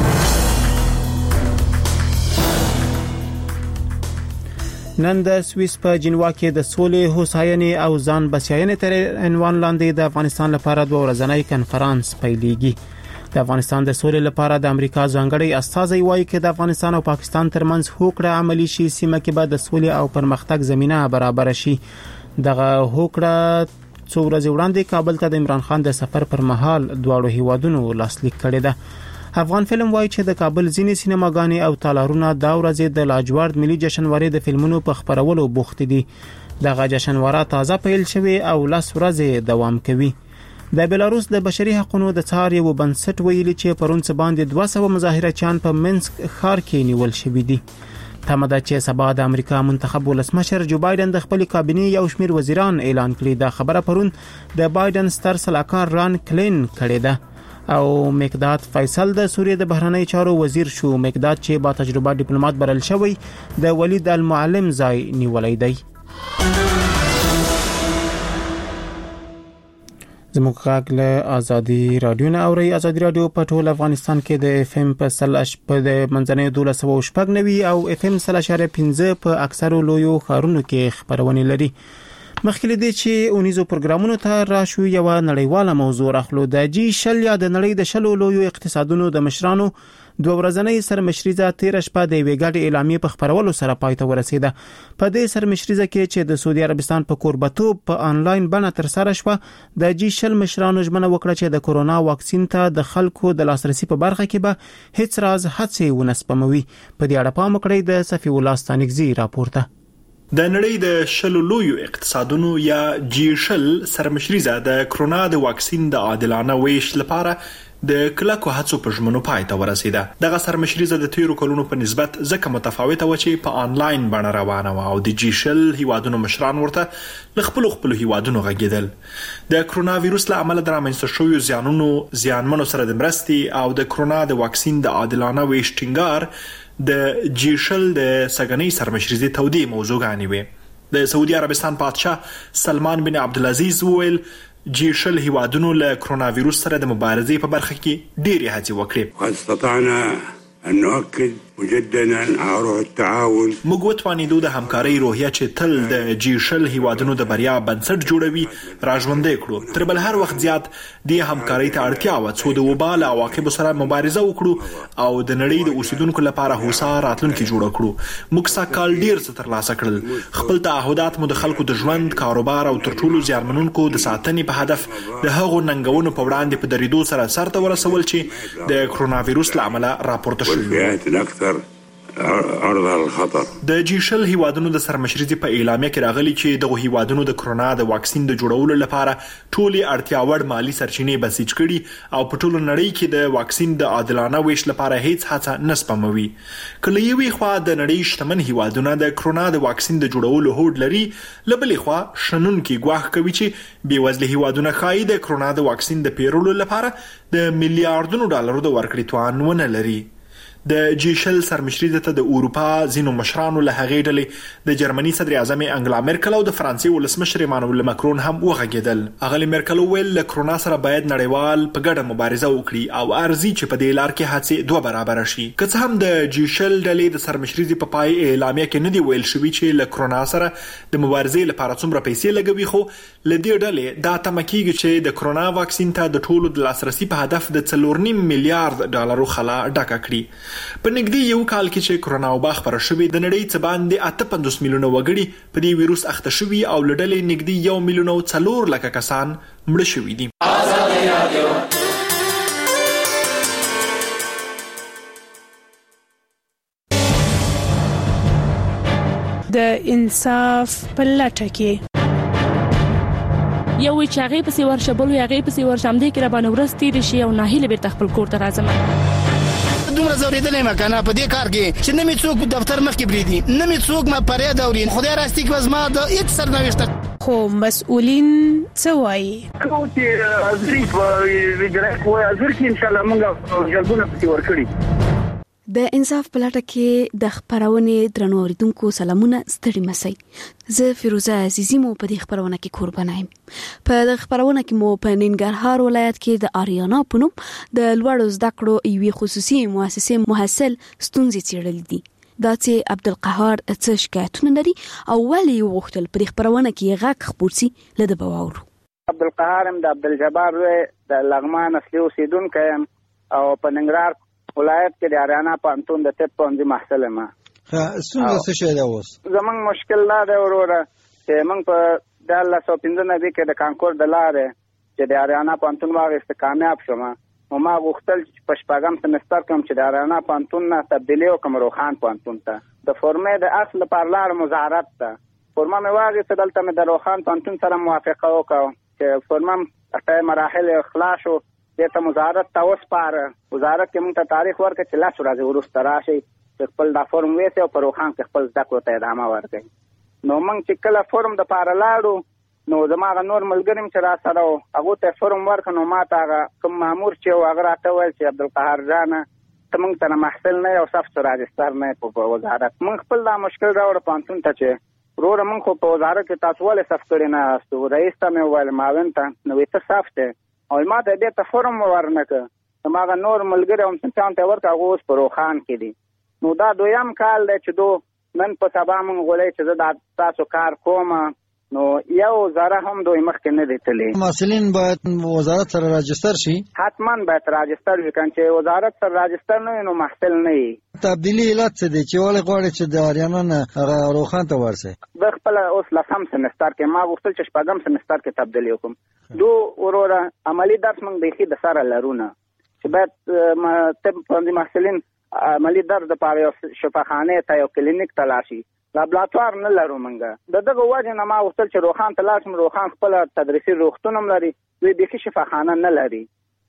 نن د سویس په جنوا کې د سولې هوساینې او ځان بسیاینې تر عنوان لاندې د افغانستان لپاره دوه ورځنی کنفرانس پیلېږي. د افغانستان د سولې لپاره د امریکا ځانګړي استازي وایي چې د افغانستان او پاکستان ترمنځ هوکړه عملی شي سیمه کې به د سولې او پرمختګ زمينه برابر شي. دغه هوکړه څو ورځې وړاندې کابل ته د عمران خان د سفر پر مهال دواړو هیوادونو لاسلیک کړی ده. افغان فلم وایي چې د کابل ځینې سینماګانې او تالارونه دا ورځې د لاجوارد ملي جشنوارې د فلمونو په خبرولو بوخت دي. دغه جشنواره تازه پیل شوی او لاس ورځې دوام کوي. د بلاروس د بشري حقوقو د څار یو بنسټ ویلي چې پرون څه باندې دوه سوه مظاهرچیان په منسک ښار کې نیول شوي دي. تمه ده چې سبا د امریکا منتخب ولسمشر جو بایدن د خپل کابینې یو شمیر وزیران اعلان کړي. دا خبره پرون د بایدن ستر سلاکار ران کلین کړې ده او مقداد فیصل د سوریې د بهرنی چارو وزیر شو. مقداد چې با تجربه ډیپلوماټ برل شوی د ولید المعلم ځای نیولای دی. زموږ غږ له ازادي رادیو نه اوري. ازادي رادیو په ټول افغانستان کې د اف ام په سل په د منځنۍ دولس او شپږ نوي او اف ام سل اشاره پنځه په اکثرو لویو ښارونو کې خبرونه لري. مخکې دې چې اونیزو پروګرامونو ته راشو یو نړیواله موضوع راخلو. د جی شل یا د نړۍ د شلو لویو اقتصادونو د مشرانو دوه ورځنۍ سرمشریزه تیر شپه د یوې ګډې اعلامیې په خبرولو سره پای ته ورسیده. په دې سرمشریزه کې چې د سعودي عربستان په کوربتوب په انلاین بڼه تر سره شوه د جی شل مشرانو ژمنه وکړه چې د کورونا واکسین ته د خلکو د لاسرسي په برخه کې به هیڅ راز هڅې ونه سپموي. په دې اړه پام وکړئ د صفی الله ستانکزي راپورته. د نړۍ د شلو لویو اقتصادونو یا جی شل سرمشریزه د کرونا د واکسین د عادلانه ویش لپاره د کلکو هڅو په ژمنو پای ته ورسیده. دغه سرمشریزه د تیرو کلونو په نسبت ځکه متفاوته و چې په انلاین بڼه روانه و او د جی شل هیوادونو مشران ورته ل خپل خپل هیوادونو غږیدل. د کرونا وایروس له امله د رامنځته شویو زیانونو زیانمنو سره د مرستې او د کرونا د واکسین د عادلانه ویش ټینګار د جی شل د سګنۍ سرمشریزه تودي موضوعګانی وي. د سعودي عربستان بادشاه سلمان بن عبدالعزیز ویل جی شل هیوادونو له کرونا وایروس سره د مبارزې په برخه کې ډېری هڅې وکړې. استطعنا ان نؤكد مجددا على روح التعاون. موږ وتوانیدو د همکارۍ روحیه چې تل د جی شل هیوادونو د بریا بنسټ جوړوي راژوندې کړو. تر بل هر وخت زیات د همکارۍ ته اړتیا و څو د وبا له عواقبو سره مبارزه وکړو او د نړۍ د اوسیدونکو لپاره هوسا راتلونکي جوړ کړو. موږ ساکال ډیر څه ترلاسه کړل. خپل تعهدات مو د خلکو د ژوند، کاروبار او تر ټولو زیانمنونکو د ساتنې په هدف د هغو ننګونو په وړاندې په دریدو سره سرته ورسول چې د کرونا وایروس له امله راپورته شوي. عرض الخطر. د جی شل هیوادونو د سرمشریزې په اعلامیه کې راغلي چې دغه هیوادونو د کرونا د واکسین د جوړولو لپاره ټولې اړتیا وړ مالی سرچینې بسیج کړي او په ټولو نړۍ کې د واکسین د عادلانه ویش لپاره هیڅ هڅه نه سپموي. کله یوې خوا د نړۍ شتمن هیوادونه د کرونا د واکسین د جوړولو هوډ لري، له بلې خوا شنونکي ګواښ کوي چې بېوزله هیوادونه ښایي د کرونا د واکسین د پیرولو لپاره د میلیارډونو ډالرو د ورکړې توان ونه لري. د جی شل سرمشریزه ته د اروپا ځینو مشرانو له هغې ډلې د جرمني صدر اعظم انګلا مرکل او د فرانسې ولسمشر ایمانوئل ماکرون هم وغږېدل. اغلې مرکل وویل له کرونا سره باید نړیوال په ګډه مبارزه وکړي او ارزي چې په دې لار کې هڅې دوه برابر شي. که څه هم د جی شل ډلې د سرمشریزې په پای اعلامیه کې نه دی ویل شوی چې له کرونا سره د مبارزې لپاره څومره پیسې لګوي، خو له دې ډلې دا تمه کیږي چې د کرونا واکسین ته د ټولو د لاسرسي په هدف د څلور نیم میلیارډ ډالرو خلا ډکه کړي. په نږدې یو کال کې چې کرونا وبا خپره شوې د نړۍ څه باندې اته پنځوس میلیونه وګړي په دې ویروس اخته شوي او له ډلې نږدې یو میلیون او څلور لکه کسان مړه شوي دي. د انصاف په لټه کې یو چې هغه په سی ورشه بل هغه په سی ورشه هم دې کې را باندې ورستې شي او ناهیله به خپل کور ته راځم. دومره زوریدلې ما کنه په دې کار کې چې نه می څوک دفتر مخ کې بریدي نه می څوک ما پرې دورین خدای راستي کې ما د هیڅ سرنوشت خو مسؤلین څه وایي کوم چې ازري په ویډرک وای ازر کې ان شاء الله موږ جلبونه پتی ورکړي. د انصاف په لټه کې د خبرونې درنو اوریدونکو سلامونه ستړي مسئ. زه فیروزه عزیزی مو په دې خبرونه کې قربانایم. په دې خبرونه کې مو په ننګرهار ولایت کې د آریانا په نوم د لوړو زده کړو یوې خصوصي مؤسسې محصل ستونزې څېړلې دي. دا چې عبدالقهار څه شکایتونه لري او ولې یې وغوښتل په دې خبرونه کې غږ خپور سي له ده به واورو. عبدالقهار ام د عبدالجبار د لغمان اصلي اوسیدونکی یم او په ننګرهار ولایت کې د آریانا پوهنتون د طب پوهنځي محصل یم. څنګه څه شی دی اوس؟ زموږ مشکل دا دی وروره چې موږ په ډالله سوه پنځه نوي کې د کانکور د لارې چې د آریانا پوهنتون واخیسته کامیاب شوم. نو ما غوښتل چې په شپږم سمستر کې هم چې د آریانا پوهنتون نه تبدیلي وکړم روخان پوهنتون ته. د فورمې د اصل لپاره لاړم وزارت ته. فورمه مې واخیسته، دلته مې د روخان پوهنتون سره موافقه وکړه چې فورمه اته مراحل خلاص شو. دې ته وزارت ته وسپاره. وزارت کې موږ ته تاریخ ورکړ چې لس ورځې وروسته راشئ چې خپل دا فورم ویسئ او په روخان کې خپل زده کړو ته ادامه ورکړئ. نو موږ چې کله فورم دپاره لاړو نو زما هغه نور ملګري م چې را سره وو هغو ته فورم ورکړ. نو ما ته هغه کوم مامور چې و هغه راته وویل چې عبدالقهار جانه ته موږ سره محصل نه یې او صف څه راجستر نه یې په وزارت. موږ خپل دا مشکل راوړه پوهنتون ته چې وروره موږ خو په وزارت کې تاسو ولې صف کړی نه یاستو. رئیس ته مې وویل معاون ته نو وایي ته صف دی او ما ته دې ته فورم ورنه کړ. زما هغه نور ملګري هم څنګه ته ورکړه هغه اوس په روخان کې دي. نو دا دویم کال دی چې دو نن په سبا موږ غواړئ چې زه دا تاسو کار کوم. نو یو ذره هم دوی مخکې نه دي تللی. محصلین باید وزارت سره راجستر شي؟ حتما باید راجستر وي. کنه چې وزارت سره راجستر نه وي نو محصل نه وي. تبدیلي علت څه دی چې ولې غواړئ چې د آریانا نه روخان ته ورسئ؟ زه خپله اوس لسم سمستر کې ما غوښتل چې شپږم سمستر کې تبدیلي وکړم. دو وروره عملي درس موږ بیخي د سره لرو نه چې باید طب پوهنځي محصلین عملي درس دپاره یو شفاخانې ته یو کلینیک ته لاړ شي. لابراتوار نه لرو موږ. د دغه وجې نه ما غوښتل چې روخان ته لاړ شم. روخان خپله تدریسي روغتون هم لري، دوی بیخي شفاخانه نه لري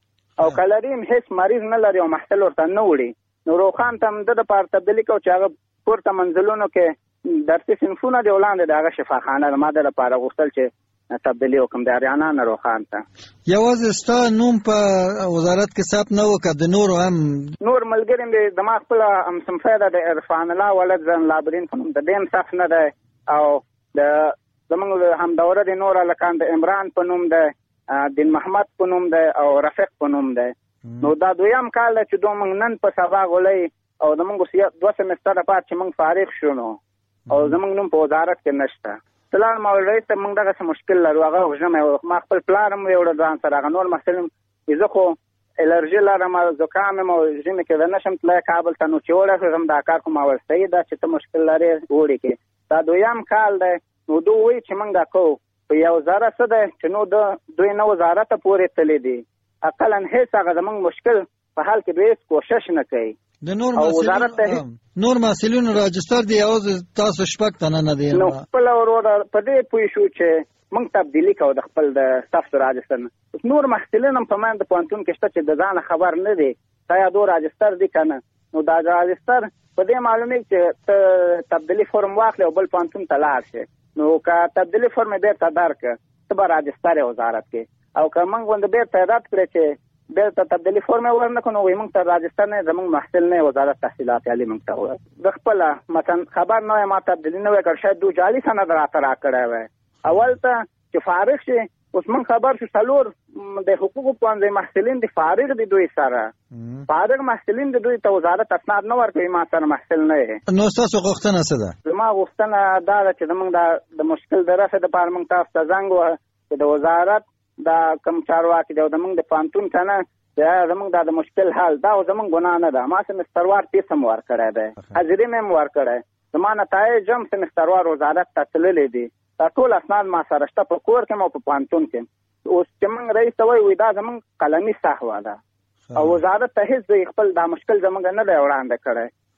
او که لري هم هېڅ مریض نه لري او محصل ورته نه وړي. نو روخان ته هم د دپاره تبدیلي کوو چې هغه پورته منزلونو کې درسي صنفونه دي وړاندې د هغه شفاخانه ده. ما د دپاره غوښتل چې تبدیلی وکم د آریانا نه روخان ته. یوازې ستا نوم په وزارت کې ثبت نه و که د نورو هم؟ نور ملګري مې د ما خپله همصنفی ده د عرفان الله ولد زن لابرین په نوم د دې هم ثبت نه دی او د زموږ همدوره د نور هلکان د عمران په نوم دی، دین محمد په نوم دی او رفیق په نوم دی. نو دا دویم کال دی چې دو موږ نن په سبا غولی او د موږ دوه سمستره پات چې موږ فارغ شو نو او زموږ نوم په وزارت کې نشته. تلان ما رئیس ته موږ دغه څه مشکل لرو. هغه وژنم ما خپل پلار هم ویوړه ځان سره. هغه نور محصل هم زه خو الرژي لرم، زکام یم او ژمي کې زه نشم تللی کابل ته. نو چې ورسېږم دا کار خو ما ورته صحیح ده چې ته مشکل لرې اوړي کې. دا دویم کال دی. نو دوی وایي چې موږ دا کوو په یو ذره څه دی چې نو د دوی نه وزارته پورې تللی دي. اقلا هېڅ هغه زموږ مشکل په حال کې دوی هېڅ کوشش نه کوي. د نور محصلینو نور محصلینو راجستر دی یوازې تاسو شپږ تنه نه دي؟ نو خپله وروره په دې پوه شو چې موږ تبدیلي کوو د خپل د صف راجستر نه. نور محصلین هم په منځ پوهنتون کې شته چې د ځانه خبر نه دي تا یا دو راجستر دي که نه. نو دا راجستر په دې معلومېږي چې ته تبدیلي فورم واخلې او بل پوهنتون ته لاړ شې. نو که تبدیلي فورم یې بېرته درکړه ته به راجستر یې وزارت کې او که موږ غوندې بېرته رد کړې چې بېرته تبدیلي فورم یې ورنه کړو نو وایي موږ ته راجستر نه زموږ محصل نه وزارت تحصیلات عالي موږ ته وویل. زه خپله مثلا خبر نه وایم ما تبدیلي نه وی کړ. شاید دو جعلي سند راته راکړی وی. اول ته چې فارغ شي اوس موږ خبر شو څلور د حقوقو پوهنځي محصلین دي فارغ دي دوی سره. فارغ محصلین دي دوی ته وزارت اسناد نه ورکوي. ما سره محصل نه یې. نو ستاسو غوښتنه څه ده؟ زما غوښتنه دا ده چې زموږ د مشکل د رفع دپاره موږ تاسو ته زنګ ووهه چې د وزارت دا کوم چارواکي دی او زموږ د پوهنتون که نه دا زموږ دا د مشکل حل دا زموږ ګناه نه ده. ما سمستروار فیس هم ورکړی دی، حاضري مې هم ورکړی. زما نتایج هم سمستروار وزارت ته تللی دي. دا ټول اسناد ما سره شته په کور کې او په پوهنتون کې. اوس چې موږ رئیس ته وایو دا زموږ قلمي سهوه ده او وزارت ته هېڅ خپل دا مشکل زموږ نه دی وړاندې کړی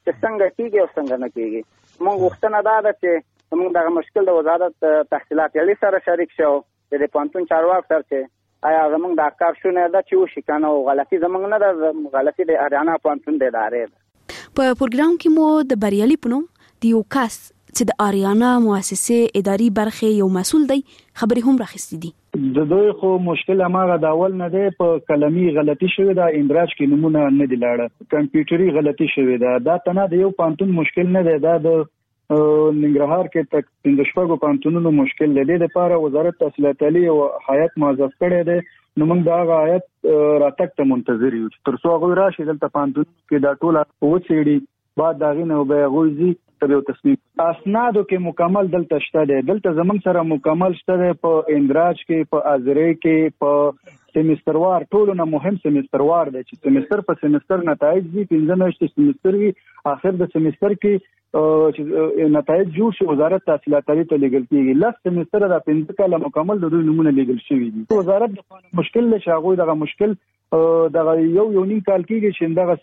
چې څنګه کیږي او څنګه نه کیږي. موږ غوښتنه دا ده چې موږ دغه مشکل د وزارت تحصیلات عالی سره شریک شو د پانتون چارواک سره چې آیا زموږ د کار شونه ده چې وشي کنه او غلطي زموږ نه ده، غلطي د اریانا پانتون د ادارې ده. په پروګرام کې مو د بریالي پونو د یو کس چې د اریانا مؤسسه اداري برخه یو مسول دی خبرې هم راخستې دي. د دوی خو مشکل هغه د اول نه دی په کلمي غلطي شوې ده، اندراج کې نمونه نه دی لاړه، کمپیوټري غلطي شوې ده. دا تنه د یو پانتون مشکل نه دی، دا د ننګرهار کې تک پنځه شپږو پانتونونو مشکل لري. د لپاره وزارت تحصیلات عالی او هیئت موظف کړي دي. نو موږ دا هیئت راتګ ته منتظر یو تر څو هغه راشي دلته پانتون کې دا ټول وڅېړي، بعد دا غینه به غوځي تر یو تصمیم. اسنادو کې مکمل دلته شته دي، دلته زمونږ سره مکمل شته دي په اندراج کې، په ازری کې، په سیمستر وار. ټولو نه مهم سیمستر وار دی چې سیمستر په سیمستر نتایج دي، پنځه میاشتې سیمستر وي، اخر د سیمستر کې چې نتایج جوړ شي وزارت تحصیلات عالی ته لیږل کیږي. لاس سیمستر د پنځه کاله مکمل د دوی نمونه لیږل شوی دي. وزارت د مشکل له شاغوي دغه مشکل دغه یو یو نیم کال کېږي چې دغه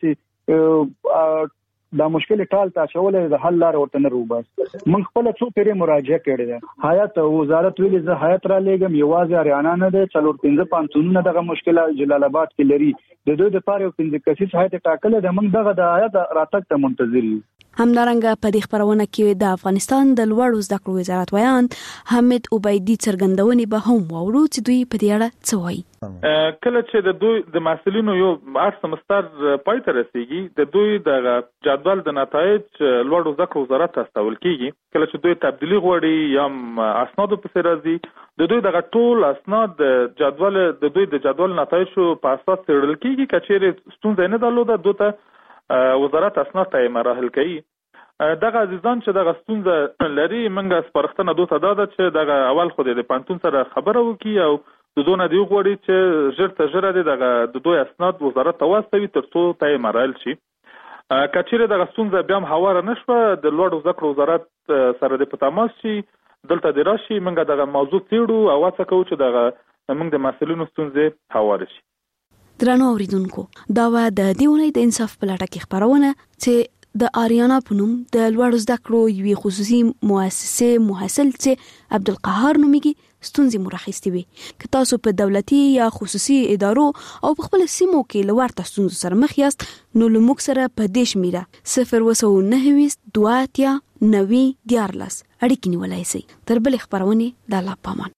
سي دا مشکل ټال تا چولې د حل لار ورته نه روباس. من خپل څو پیره مراجعه کړې ده، هیئت وزارت ویلي زه هیئت را لېږم، یوازې اریانا نه ده، څلور پنځه پانتونونه دغه مشکل جلال آباد کې لري، د دوی لپاره یو پنځه کسیز هیئت ټاکل ده. موږ دغه د هیئت راتګ ته منتظر یو. همدارنګه په دې خبرونه کې د افغانستان د لوړو زده کړو وزارت ویان حمید عبیدی څرګندونې به هم واورو چې دوی په دې اړه څه وایي. کله چې د دوی د محصلینو یو اړ سمستر پای ته رسیږي، د دوی د جدول د نتایج لوړو زده کړو وزارت ته استول کیږي. کله چې دوی تبدیلی غواړي یا اسناد په سر راځي، د دوی دغه ټول اسناد جدول د دوی د جدول نتایج په اساس څېړل کیږي. کچېرې ستونزه نه درلوده، دوی ته وزارت اسناد ته مراحل کوي. دغه عزیزان چې دغه ستونزه لري، منګه سپارښتنه دوی ته ده چې دغه اول خو د پانتون سره خبره وکړي او د دوی نه دی غواړي چې ژر تر ژره دغه د دوی اسناد وزارت ته واستوي تر څو ته مراحل شي. کچېرې دغه ستونزه بیا هم هواره نشوه، د لوړو زده کړو وزارت سره د په تماس شي، دلته د راشي، منګه دغه موضوع څېړو او هڅه کوو چې دغه موږ د محصلینو ستونزې هواره شي. درنو اوریدونکو، دا و د دې اونۍ د انصاف په لټه کې خبرونه چې د اریانا په نوم د لوړو زده کړو یوې خصوصي مؤسسې محصل چې عبدالقهار نومیږي ستونزې مو راخیستې وي. که تاسو په دولتي یا خصوصي ادارو او په خپل سیمو کې له ورته ستونزو سره مخ یاست، نو له موږ سره په دې شمیره صفر اووه سوه نهه ویشت دوه اتیا نوي دیارلس اړیکې نیولی شئ. تر بلې خپرونې د الله په امان.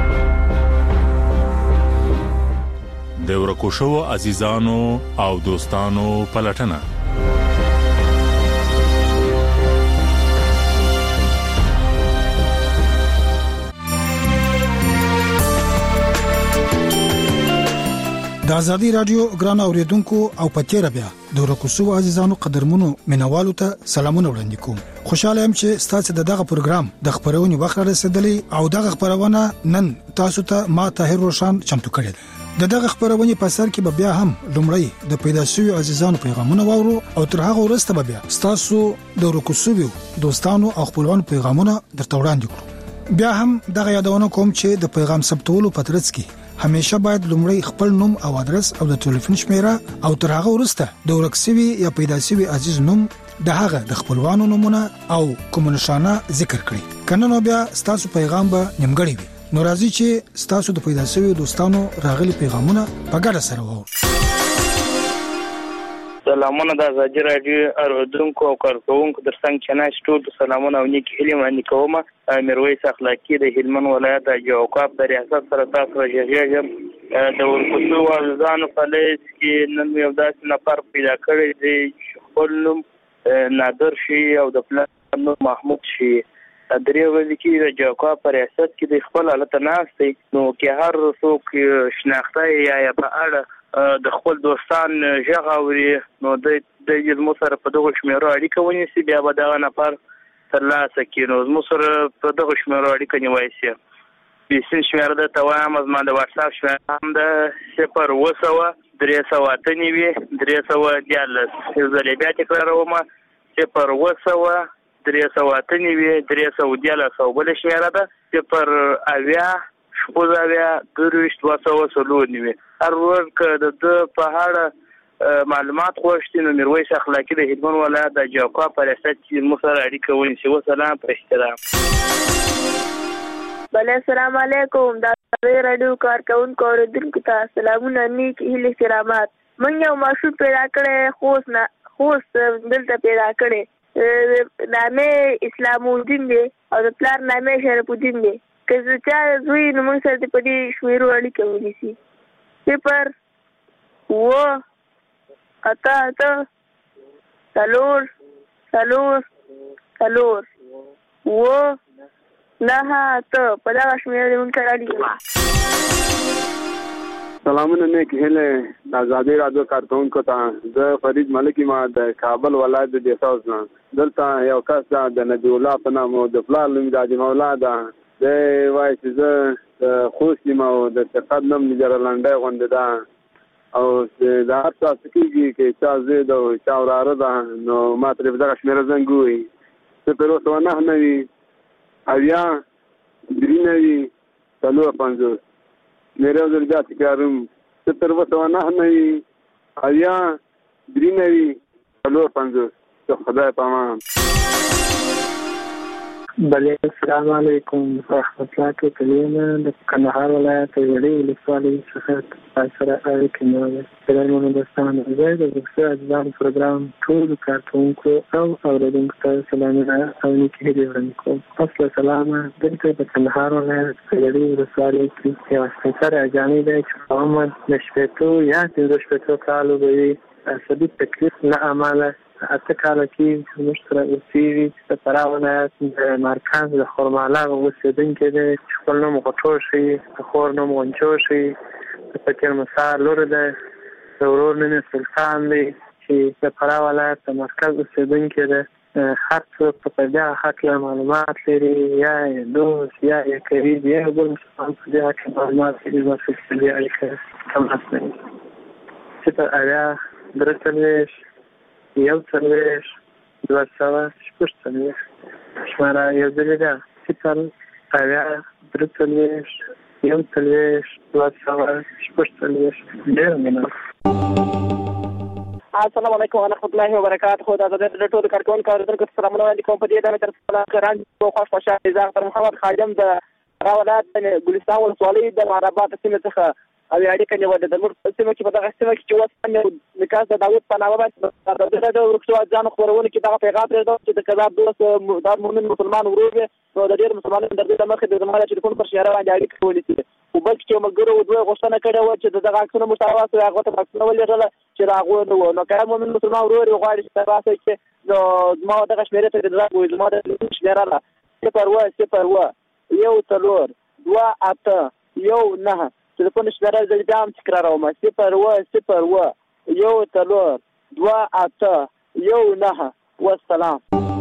د ورکو شوو عزیزانو او دوستانو پلټنه. د ازادي رادیو ګران اوریدونکو او پچیر بیا د ورکو شوو عزیزانو قدرمنو منوالو ته سلامونه وړاندې کوم. خوشاله يم چې تاسو د دغه پروګرام د خبرونې وخت رسیدلی او دغه خبرونه نن تاسو ته ما طاهر روشن چمتو کړی. د دغه خبرونې په سر کې بیا هم لومړی د پیدا شوی عزیزانو پیغامونه واورو او تر هغه وروسته بیا تاسو د ورکو شوو دوستانو او خپلوانو پیغامونه درته وړاندې کړو. بیا هم دغه یادونه کوم چې د پیغام ثبتولو په ترڅ کې همیشه باید لومړی خپل نوم او ادرس او د ټلیفون شمیره او تر هغه وروسته د ورکسوي یا پیدا شوی عزیز نوم د هغه د خپلوانو نمونه او کوم نشانه ذکر کړئ. کنه نو بیا تاسو پیغام به نیمګړی وي. نو راځي چې تاسو د پیدا شوی دوستانو راغلي پیغامونه په ګډه سره وو. سلامونه د ازادي رادیو اوریدونکو او کارکونکو در څنګه چې ناش ټول سلامونه او نیک هیله باندې کوم. میرویس اخلاقی د هلمند ولایت د جوقاب د ریاست سره تاسو راځي د ورکوټو ځانو په لیست کې نن یو داسې نفر پیدا کړی دی خپل نوم نادر شي او د پلان محمود شي. درې ورځې کې د جوقاب په ریاست کې د خپل حالت ناشته نو کې هر څوک شناخته یا په اړه د خپل دوستان ژغوري نو د د مو سره په دغه شمیرو اړیکه ونیسي بیا به دغه نفر ترلاسه کړي. نو مو سره په دغه شمیرو اړیکه نیوای شي. بیسین شمیره د توام از ما د واتس اپ شمیره هم د صفر اووه سوه درې سوه اته نوي درې سوه دیارلس یو ځل بیا تکراروم صفر اووه سوه درې سوه اته نوي درې سوه دیارلس او بله شمیره ده صفر اویا شپږ اویا درویشت دوه سوه څلور نوي. هر ورځ که د ده په اړه معلومات غوښتي نو میرویس اخلاقي د هلمند ولایت د جاکوا په ریاست کې مو سره اړیکه ونیسي. وسلام په احترام. بله السلام علیکم. دا رادیو کارکونکو اوریدونکو ته سلامونه نیک هیلې احترامات. موږ یو ماشوم پیدا کړی خوست نه خوست دلته پیدا کړی نامې اسلام الدین دی او د پلار نامې شرف الدین دی. که زه چا زوی نو موږ سره په دې شمیرو اړیکه ونیسي. صفر اوه اته اته څلور څلور څلور اوه نهه اته په دغه شمېره دې موږ سره اړیکه. سلامونه نیک هیلې د ازادي راډیو کارکونکو ته. زه فرید ملک ما د کابل ولایت د دیسا اوس نه. دلته یو کس ده د نبی الله په نام او د پلار نوم د حاجي مولا ده. دی وایي چې زه د خوست یم او د سرحد نوم نجر لنډۍ غوندې ده او د هر چا څه کېږي که چا زوی ده او چا وراره ده نو ما ترې په دغه شمېره زنګ ووایي. صفر اوه سوه نهه نوي اویا درې نوي څلور پنځوس. مې یو ځل بیا تکراروم. صفر اوه سوه نهه نوي اویا درې نوي څلور پنځوس. د خدای په امان. بله السلام علیکم. رحمت الله کلیمه د کندهار ولایت وړې ولسوالۍ څخه سره اړیکې نیولې. سلامونه دوستان. زه د بکسر اجزام پروګرام ټولو کارکونکو او اوریدونکو ته سلامونه او نیکې هیلې وړاندې کوم. اصل سلامه. دلته د کندهار ولایت وړې ولسوالۍ کې یوه سپین سرې اجانۍ دی چې په عمر د شپېتو یا پنځه شپېتو کالو به وي. عصبي تکلیف له امله اته کاله کې زموږ سره اوسېږي چې د فراه ولایت د مرکز د خرمالغ اوسېدونکی دی چې خپل نوم غوټوشي، د خور نوم غونچوشي، د فقیر موسی لور دی، د ورور نوم سلطان دی چې د فراه ولایت د مرکز اوسېدونکی دی. هر څوک په دې هکله معلومات لري یا یې دوست یا یې قریب یا بل مسلمان په دې هکله معلومات لري ورسره په دې اړیکه تماس لري. صفر اویا درې څلوېښت یو څلوېښت دوه سوه شپږ څلوېښت. شماره یو ځلې ده. صفر اویا درې څلوېښت یو څلوېښت دوه سوه شپږ څلوېښت. ډېره مننه. السلام علیکم ورحمۃ اللہ وبرکاتہ. دا د ټولو کارکونکو اوریدونکو ته سلامونه وړاندې کوم. په دې ډول تر څو کران او خوش خوشاله ځان پر محمد خادم د راولات ګلستان ولسوالۍ د معربات سیمه څخه او اړیکه نیولې ده. موږ سیمه کې په دغه سیمه کې چې وسه نکاس د داوود په نامه باندې د دغه ورکشو ځان خبرونه کې دغه پیغام پرېږدو چې د کذاب دوست د مؤمن مسلمان ورور نو د ډېر مسلمانانو د دې مخه د زمانه چې کوم پر شهر باندې اړیکه ونیسي. او بل چې موږ ورو دوه غوښتنه کړې و چې دغه عکسونه مشاورات او هغه ته عکسونه ولېږل چې راغو نو نو کله مؤمن مسلمان ورور غواړي چې تاسو چې نو ما دغه شمیره ته دغه وې زما د شمیره را صفر و صفر و یو څلور دوه اته یو نهه تلیفون شمیره زه بیا هم تکراروم. صفر و صفر و یو څلور دوه اته یو نهه. والسلام.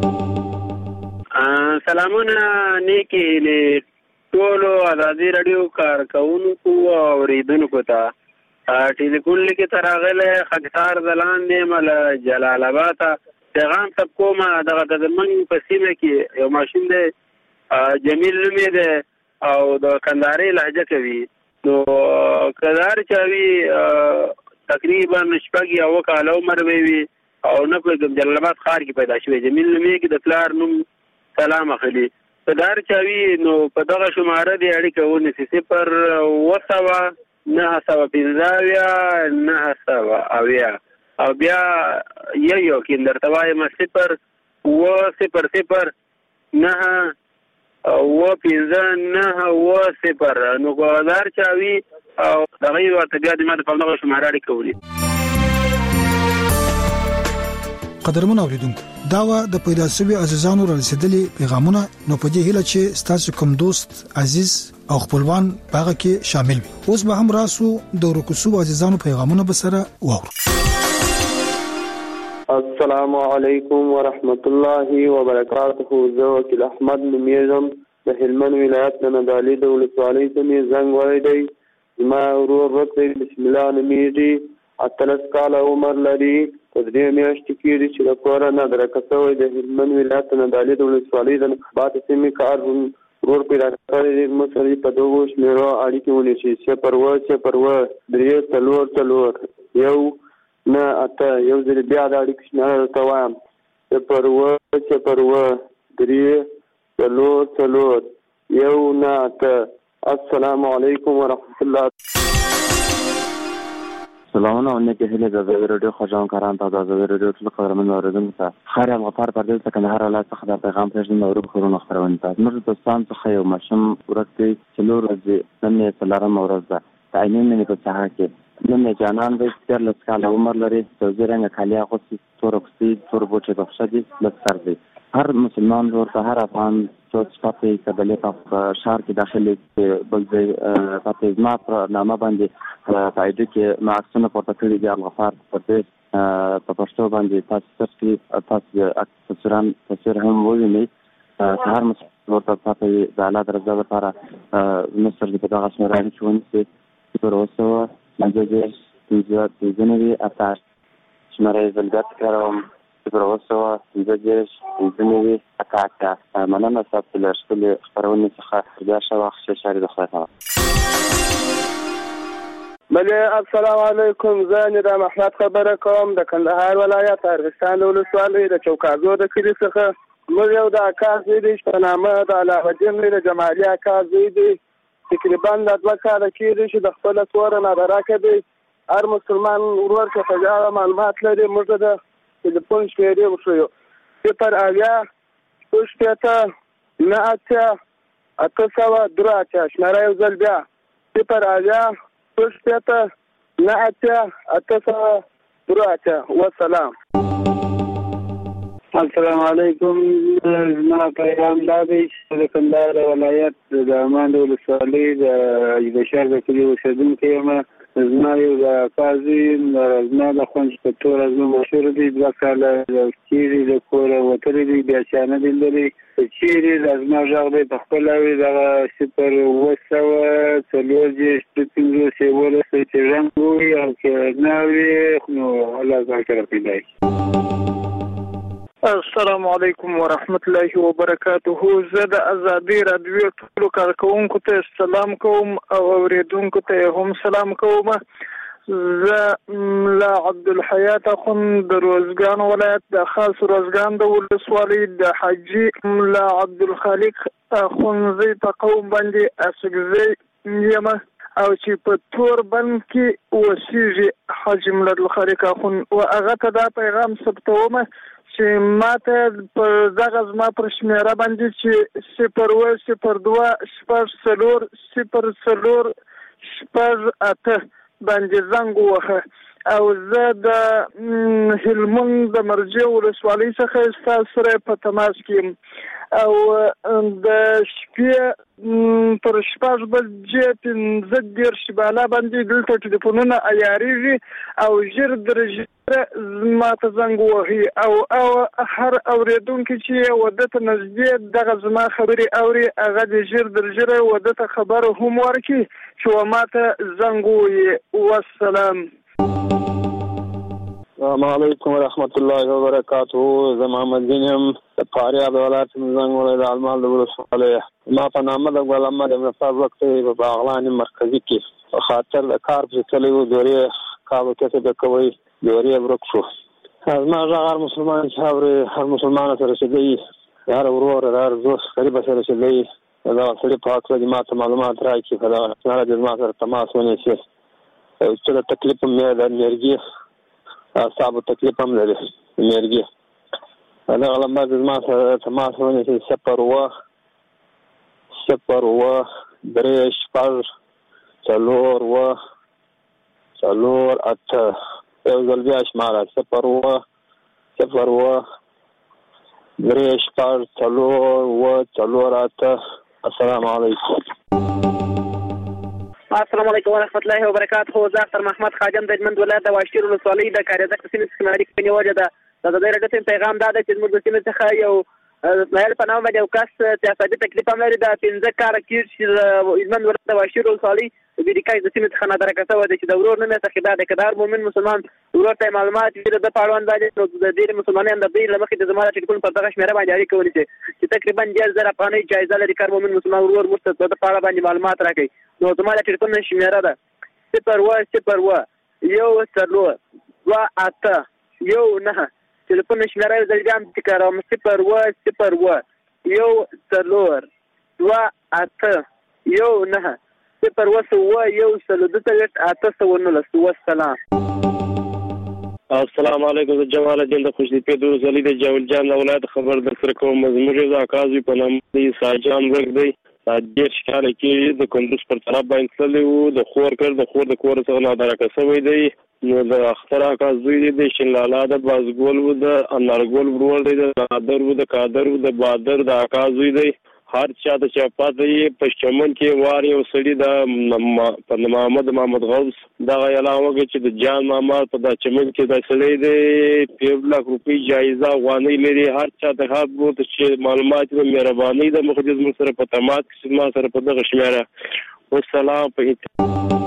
سلامونه نیکې هیلې ټولو ازادي راډیو کارکونکو او اوریدونکو ته. ټلیفون لیکې ته راغلی خاکسار ځلاندې یم له جلال آباده. پیغام ثبت کوم. دغه د زمونږ په سیمه کې یو ماشوم دی جمیل نوم یې دی او د کندهارۍ لهجه کوي. نو کدار چاوي تقریبا شپږ یا اوه کاله عمر به وي او نه پوهېږم جلال آباد ښار کې پیدا شوی. جمیل نوم یې کې د پلار نوم سلام اخلي. کدار چاوي نو په دغه شماره دې اړیکه ونیسي. صفر اوه سوه نهه سوه پنځه اویا نهه سوه اویا او بیا یو یو کې درته وایم صفر اوه صفر صفر نهه اوه پنځه نهه اوه صفر. نو کدار چاوي او دغه یې ورته بیا د ما د په دغه شماره اړیکه ونیسي. قدرمن اوریدونکو دا و د پیدا شوی عزیزانو را رسیدلې پیغامونه. نو په دې هیله چې ستاسو کوم دوست عزیز او خپلوان هغه کې شامل وي. اوس به هم راسو د ورکوسو عزیزانو پیغامونه به سره واورو. السلام علیکم ورحمت الله وبرکاته. زه وکیل احمد نومیږم د هلمند ولایت د ندالي د ولسوالۍ څخه زنګ وړی دی. زما ورور ورته بسم الله نومیږي. اتلس کاله عمر لري. په درې میاشتې کېږي چې د کوره نه درکه شوی د هلمند ولایت د ندالي د ولسوالۍ د نقابات سیمې کار ورور پیدا کړی دی. موږ سره په دغو شمېرو اړیکې ونیسي. صفر اوه صفر اوه درې څلور څلور یو نه اته یو ځل بیا د اړیکو شمېره درته وایم صفر اووه صفر اووه درې څلور څلور یو نه اته السلام علیکم ورحمت الله. سلامونه او نیکې هیلې د ازادي راډیو خبرونکارانو ته د ازادي راډیو ټول قدرمنو اورېدونکو ته خیر افغان پردیس څخه کندهار ولایت څخه د پیغام پېژندنې او روغ خبرونه خپرونې ته زموږ دوستانو څخه یو ماشوم ورک دی څلور ورځې نن یې څلورمه ورځ ده د عیني مینې په ساحه کې نن یې جانان دی دیارلس کاله عمر لري سوزي رنګه کالي اغوستي تور اګوستي تور بوټي په پښه دي لږ سر دی هر مسلمان ورور ته هر افغان څوک پاتې کډلې په ښار کې داخلي بل ځای پاتې زما په نامه باندې په ایډي کې ما عکسونه پورته کړي دي الغفار پردیس په پښتو باندې تاسو تاسو تاسو تصویران تصویر هم ووینئ که هر مسلمان ورور ته پاتې د الله د رضا لپاره مصر کې په دغه شمېرانې کې ونیسي صفر اوه سوه پنځه دېرش پنځه پنځه نوي اته شمېره یې بل بیا تکراروم صفر اوه سوه پنځه دېرش پنځه نوي اته اته مننه ستاسو له خپلې خپرونې څخه بیا ښه وخت ښه شاري د خدای تعالی. بله السلام علیکم. زه نظام احمد خبره کوم د کندهار ولایت ارغستان ولسوالۍ د چوکاځو د کلي څخه. موږ یو د اکا زوی دی په نامه د علاوه الدین د جمالي اکا زوی دی تقریبا د دوه کاله کېږي چې د خپله توره نادراکه دی. هر مسلمان ورور که په هغه معلومات لري موږ د تلیفون شمېرې وښیو صفر اویا شپږ شپېته نه اتیا اته سوه درې اتیا شمېره یو ځل بیا صفر اویا شپږ شپېته نه اتیا اته سوه درې اتیا. والسلام. السلام علیکم. زما پیغام دا دی چې د کندهار ولایت د امان ولسوالۍ د بشر د کلي اوسېدونکی یم. زما یو د اکا زوی زما د خوند په توره زما مشهور دی دوه کاله کېږي د کوره وتلی دی بیا چا نه دی لري چیرې د زما غږ دی په خپله وي دغه صفر اووه سوه څلور دېرش دوه پنځوس یولس چې رنګ ووي او که نه وي نو الله ځان سره پیدا کړي. السلام علیکم ورحمت الله وبرکاته. زه د ازادي راډیو ټولو کارکوونکو ته سلام کوم او اوریدونکو ته هم سلام کوم. زه لا عبدالحیات اخوند د روزګان ولایت د خاص روزګان د ولسوالۍ د حاجي لا عبدالخالق اخوندزی په قوم باندې اسګزی یم او چې په تور بند کې اوسېږي حاجي ملالخالق اخوند و هغه ته دا پیغام ثبتوم چې ماته په دغه زما پر شمېره باندې چې صفر اووه صفر دوه شپږ څلور صفر څلور شپږ اته باندې زنګ ووهه او زه د هلمند د مرجع ولسوالۍ څخه ستاسو سره په تماس کې یم او د شپې پر شپږ بجې پنځه دېرش بالا باندې دلته ټلیفونونه عیارېږي او ژر در ژره ما ته زنګ ووهي او او هر اورېدونکی چې وده ته نږدې دغه زما خبرې اوري هغه د ژر در ژره وده ته خبر هم ورکړي چې و ما ته زنګ ووهي. والسلام. السلام علیکم ورحمت الله وبرکاته. زه محمد دین یم د فاریاب ولایت زنګ ولایت د المال د ولسوالۍ. ما په نامه د ګل احمد امرصاد وخت په باغلان مرکزي کې په خاطر د کار په تللی و دورې کابو کې د کوي دورې ورک شو. زما غږ هر مسلمان چې اوري هر مسلمان سره رسېدلی هر ورور هر دوست قریب سره رسېدلی دا سړي په حق د ما ته معلومات راکړي په دغه سره د ما سره تماس ونیسي چې د تکلیف مې د انرژي صاحب تکلیف هم لري انرژي هغه لمبا د ما سره تماس ونیسي صفر اووه صفر اووه درې شپږ څلور اووه څلور اته یو ځل بیا شماره صفر اووه صفر اووه درې شپږ څلور اووه څلور اته. السلام علیکم. السلام علیکم ورحمت الله وبرکاته. زه اختر محمد خادم د هلمند ولایت د واشیر ولسوالۍ د کاریزک سیمې څخه اړیکې په نیولې ده. د ازادي راډیو پیغام دا ده چې زموږ د سیمې څخه یو اسماعیل په نامه باندې یو کس چې عصبي تکلیف هم لري. دا پنځه کاله کېږي چې د هلمند ولایت د واشیر ولسوالۍ د بیریکای د سیمې څخه نادرکه شوی دی چې د ورور نوم یې څخه دا دی. که د هر مؤمن مسلمان ورور ته معلومات وي د ده په اړوند باندې نو د ډېرې مسلمانان د دوی له مخې د زما د ټلیفون پر دغه شمېره باندې اړیکه ونیسي چې تقریبا ډېر زر افغانۍ جایزه لري. که هر مؤمن مسلمان ورور موږ ته د ده په اړه باندې معلومات راکړي. نو زما د ټلیفون شمېره ده صفر اووه صفر اووه یو څلور دوه اته یو نه ټلیفون شمیره زړګام تکرار صفر و صفر و یو څلور دوه اته یو نه صفر و سو یو سلو دته اته سو نولس والسلام. السلام علیکم. جمال الدین د خوشدیپې دور زلی د جاول جان اولاد خبر در سره کوم. زموږ د اکاظ په نام دی ساجان ورګ دی د شکل کې د کندوز پر طرف باندې تللی وو. د خور کړ د خور د کور څخه نه درکه شوی دی. نو د اختر اکاظ دوی دی شلاله د بازګول وو د انارګول ورور دی د نادر وو د قادر وو د بادر د اکاظ دوی دی. هر چا د چاپات دی په چمن کې واري او سړي د په محمد محمد غوث دا علاوه چې د جان محمد په د چمن کې د سړي دی په لک روپی جایزه غواني لري. هر چا ته حق وو چې معلومات د مهرباني د مخدز مر سره په تمات کې ما سره په دغه شمیره. والسلام په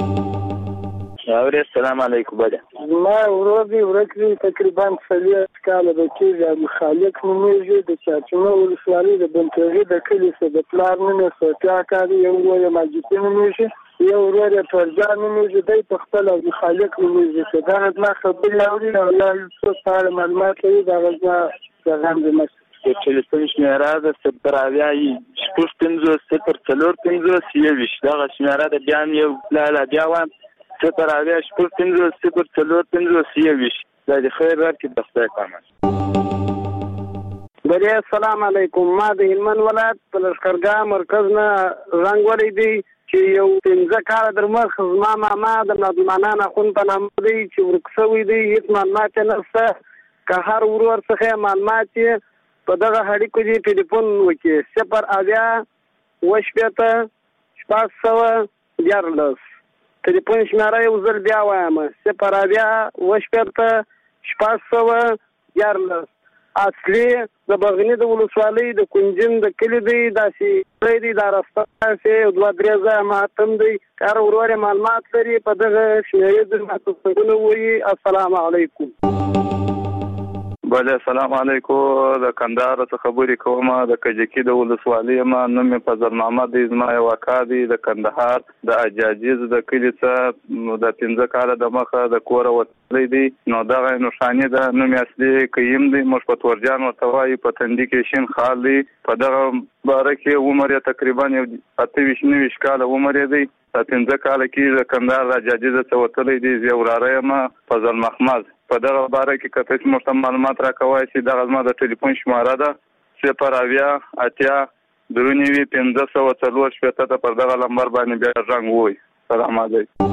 اورې السلام علیکم. بده ما ورځي ورکړي تقریبا څلور کال د کېږي خالق نومېږي د چاچمه ولسوالۍ د بنتوغي د کلي څخه د پلار نوم سوتیا کاری یو ور ماجتي نومېږي یو ور فرجان نومېږي د په خپل د خالق نومېږي چې دا ما خبرې اوري او لا څه سره معلومات لري دا غوښه څنګه د مس د ټلیفون شمیره د صفر اویا شپږ پنځوس صفر څلور پنځوس یوویشت دغه شمیره د بیان یو لا لا بیا وایم صفر اویا شپږ پنځوس صفر څلور پنځوس یوویشت. دا د خیر ورکړي د خدای په امان. بری السلام علیکم. ما د هلمند ولایت په لښکرګاه مرکز نه رنګ ولی دی چې یو پنځه کاله در مخ زما ماما د نادمانان اخون په نام دی چې ورک شوی دی. هیڅ معلومات نشته. که هر ورور څخه معلومات په دغه هډیکو کې ټلیفون وکړي صفر اویا اوه شپېته شپږ سوه دیارلس. ټلیفون شمیره یو ځل بیا وایم صفر اویا اوه شپېته شپږ سوه دیارلس. اصلي د بغني د ولسوالۍ د کنجن د کلي دی داسې دی دا راسته چې دوه درې ځایه ماتم دی. که هر ورور معلومات لري په دغه شمیرې د ماتوسنګونه وایي. السلام علیکم. بله السلام علیکم. د کندهار څخه خبرې کوم. د کجکي د ولسوالۍ ما نوم فضل محمد دی. زما یو اکا دی د کندهار د اجاجیز د کلي څخه د پنځه کاله د مخه د کوره وتلی دی. نو دغه نښانې د نوم اصلي قیم دی. موږ په تورجان ورته وایو. په تندي کې شین خال دی. په دغه باره کې عمر یې تقریبا یو اته ویشت نوي کاله عمر یې دی. په پنځه کاله کې د کندهار د اجاجیز څخه وتلی دی. زه وراره یم فضل محمد. په دغه باره کې که تاسو موږ ته معلومات راکوئ چې دغه زما د ټلیفون شماره ده صفر اویا اتیا درې نوي پنځه سوه څلور شپېته ته پر دغه نمبر باندې بیا رنګ ووایي. سلام علیکم.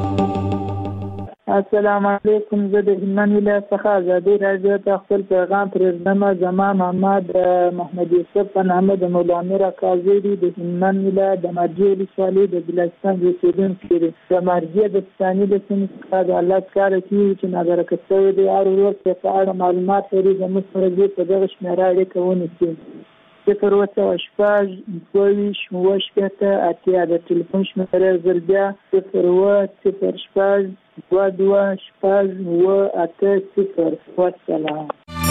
السلام علیکم. زه د هلمند ولایت څخه ازادي راډیو ته خپل پیغام پرېږدم. زما محمد محمد یوسف په نامه د مولانا راکازي دی د هلمند ولایت د مرجې ولسوالۍ د بلوچستان اوسېدونکی دی. د مرجې د پښتاني د سیمې څخه د الله کار کوي چې نادرکه شوی دی. هر ورځ په اړه معلومات لري. زموږ سره دې په دغه شمیره اړیکه ونیسي. صفر اوه سوه شپږ دوه ویشت اوه شپېته اتیا. د ټلیفون شمیره زر بیا صفر اوه صفر شپږ دوه دوه شپږ اوه اته صفر. والسلام.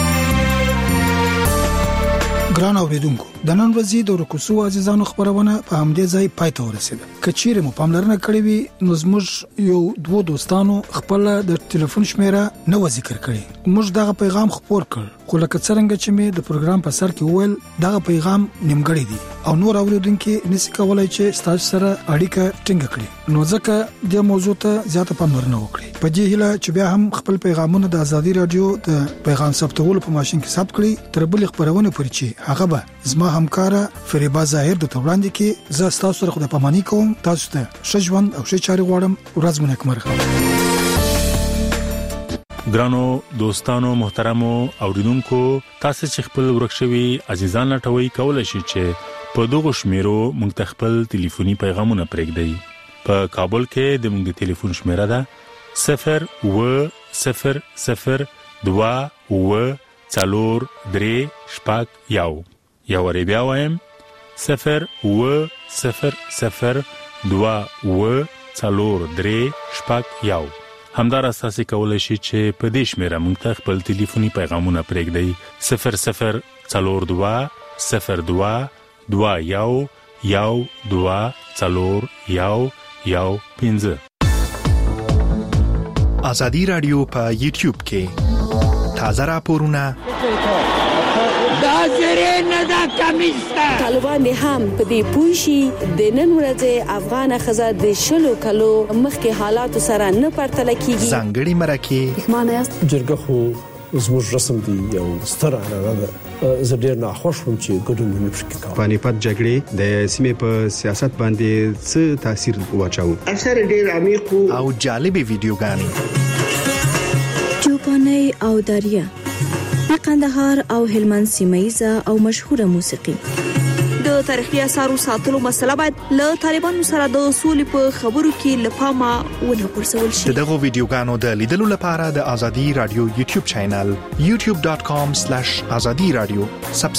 ګران اوریدونکو د نن ورځې د ورکوسو عزیزانو خبرونه په همدې ځای پای ته ورسېده. که چیرې مو پاملرنه کړې وي نو زموږ یو دوه دوستانو خپل د ټلیفون شمیره نه و ذکر کړې. موږ دغه پیغام خپور کړ خو لکه څنګه چې مې د پروګرام په سر کې وویل دغه پیغام نیمګړی دی او نور اوریدونکو نشي کولای چې تاسو سره اړیکه ټینګ کړي. نو ځکه د موضوع ته زیاته پاملرنه وکړئ. په دې هیله چې بیا هم خپل پیغامونه د ازادي رادیو د پیغام ثبتولو په ماشين کې ثبت کړئ. تر بل خبرونه پرې چې هغه به زما همکارا فریبا ظاهر د توړاندې کې زه تاسو سره خدای پاماني کوم. تاسو ته ښه ژوند او ښه چاري غواړم. ورځ مو نیکمرغه. ګرانو دوستانو محترمو اوریدونکو تاسو چې خپل ورکشوي عزیزان لټوي کولای شئ چې په دغه شمیرو موږ ته خپل ټلیفوني پیغامونه پرېږدئ. په کابل کې د موږ د ټلیفون شمیره ده صفر اوه صفر صفر دوه اوه څلور درې شپږ یو. یو وری بیا وایم صفر اوه صفر صفر دوه اوه څلور درې شپږ یو. همدار اساسي کولای شي چې په دې شمیره موږ ته خپل ټلیفوني پیغامونه پرېږدئ. صفر صفر څلور دوه صفر دوه دوه یو یو دوه څلور یو یو پنځه. ازادي رادیو په یوټیوب کې تازه راپورونه دا زری نه دا کمیسته طالبان هم په دې پوښي د نن ورځې افغان خزه د شلو کلو مخکې حالات سره نه پرتل کیږي ځانګړي مرکه معنی است جرګه خو زموږ رسم دی یو ستر اړه ده زه ډیر نه خوښ وم چې ګډون نه پکې کوم پانیپت جګړې د سیمې په سیاست باندې څه تاثیر واچاو اثر ډیر عمیق او جالب ویډیوګانې چوپاني او داریا د قندهار او هلمند سیمایزه او مشهوره موسیقي د تاریخي اثارو ساتلو مسله باید له طالبانو سره د اصول په خبرو کې لپاره ونه پرسول شي. دغه ویډیوګانو د لیدلو لپاره د ازادي رادیو یوټیوب چینل یوټیوب ډاټ کام سلیش ازادي رادیو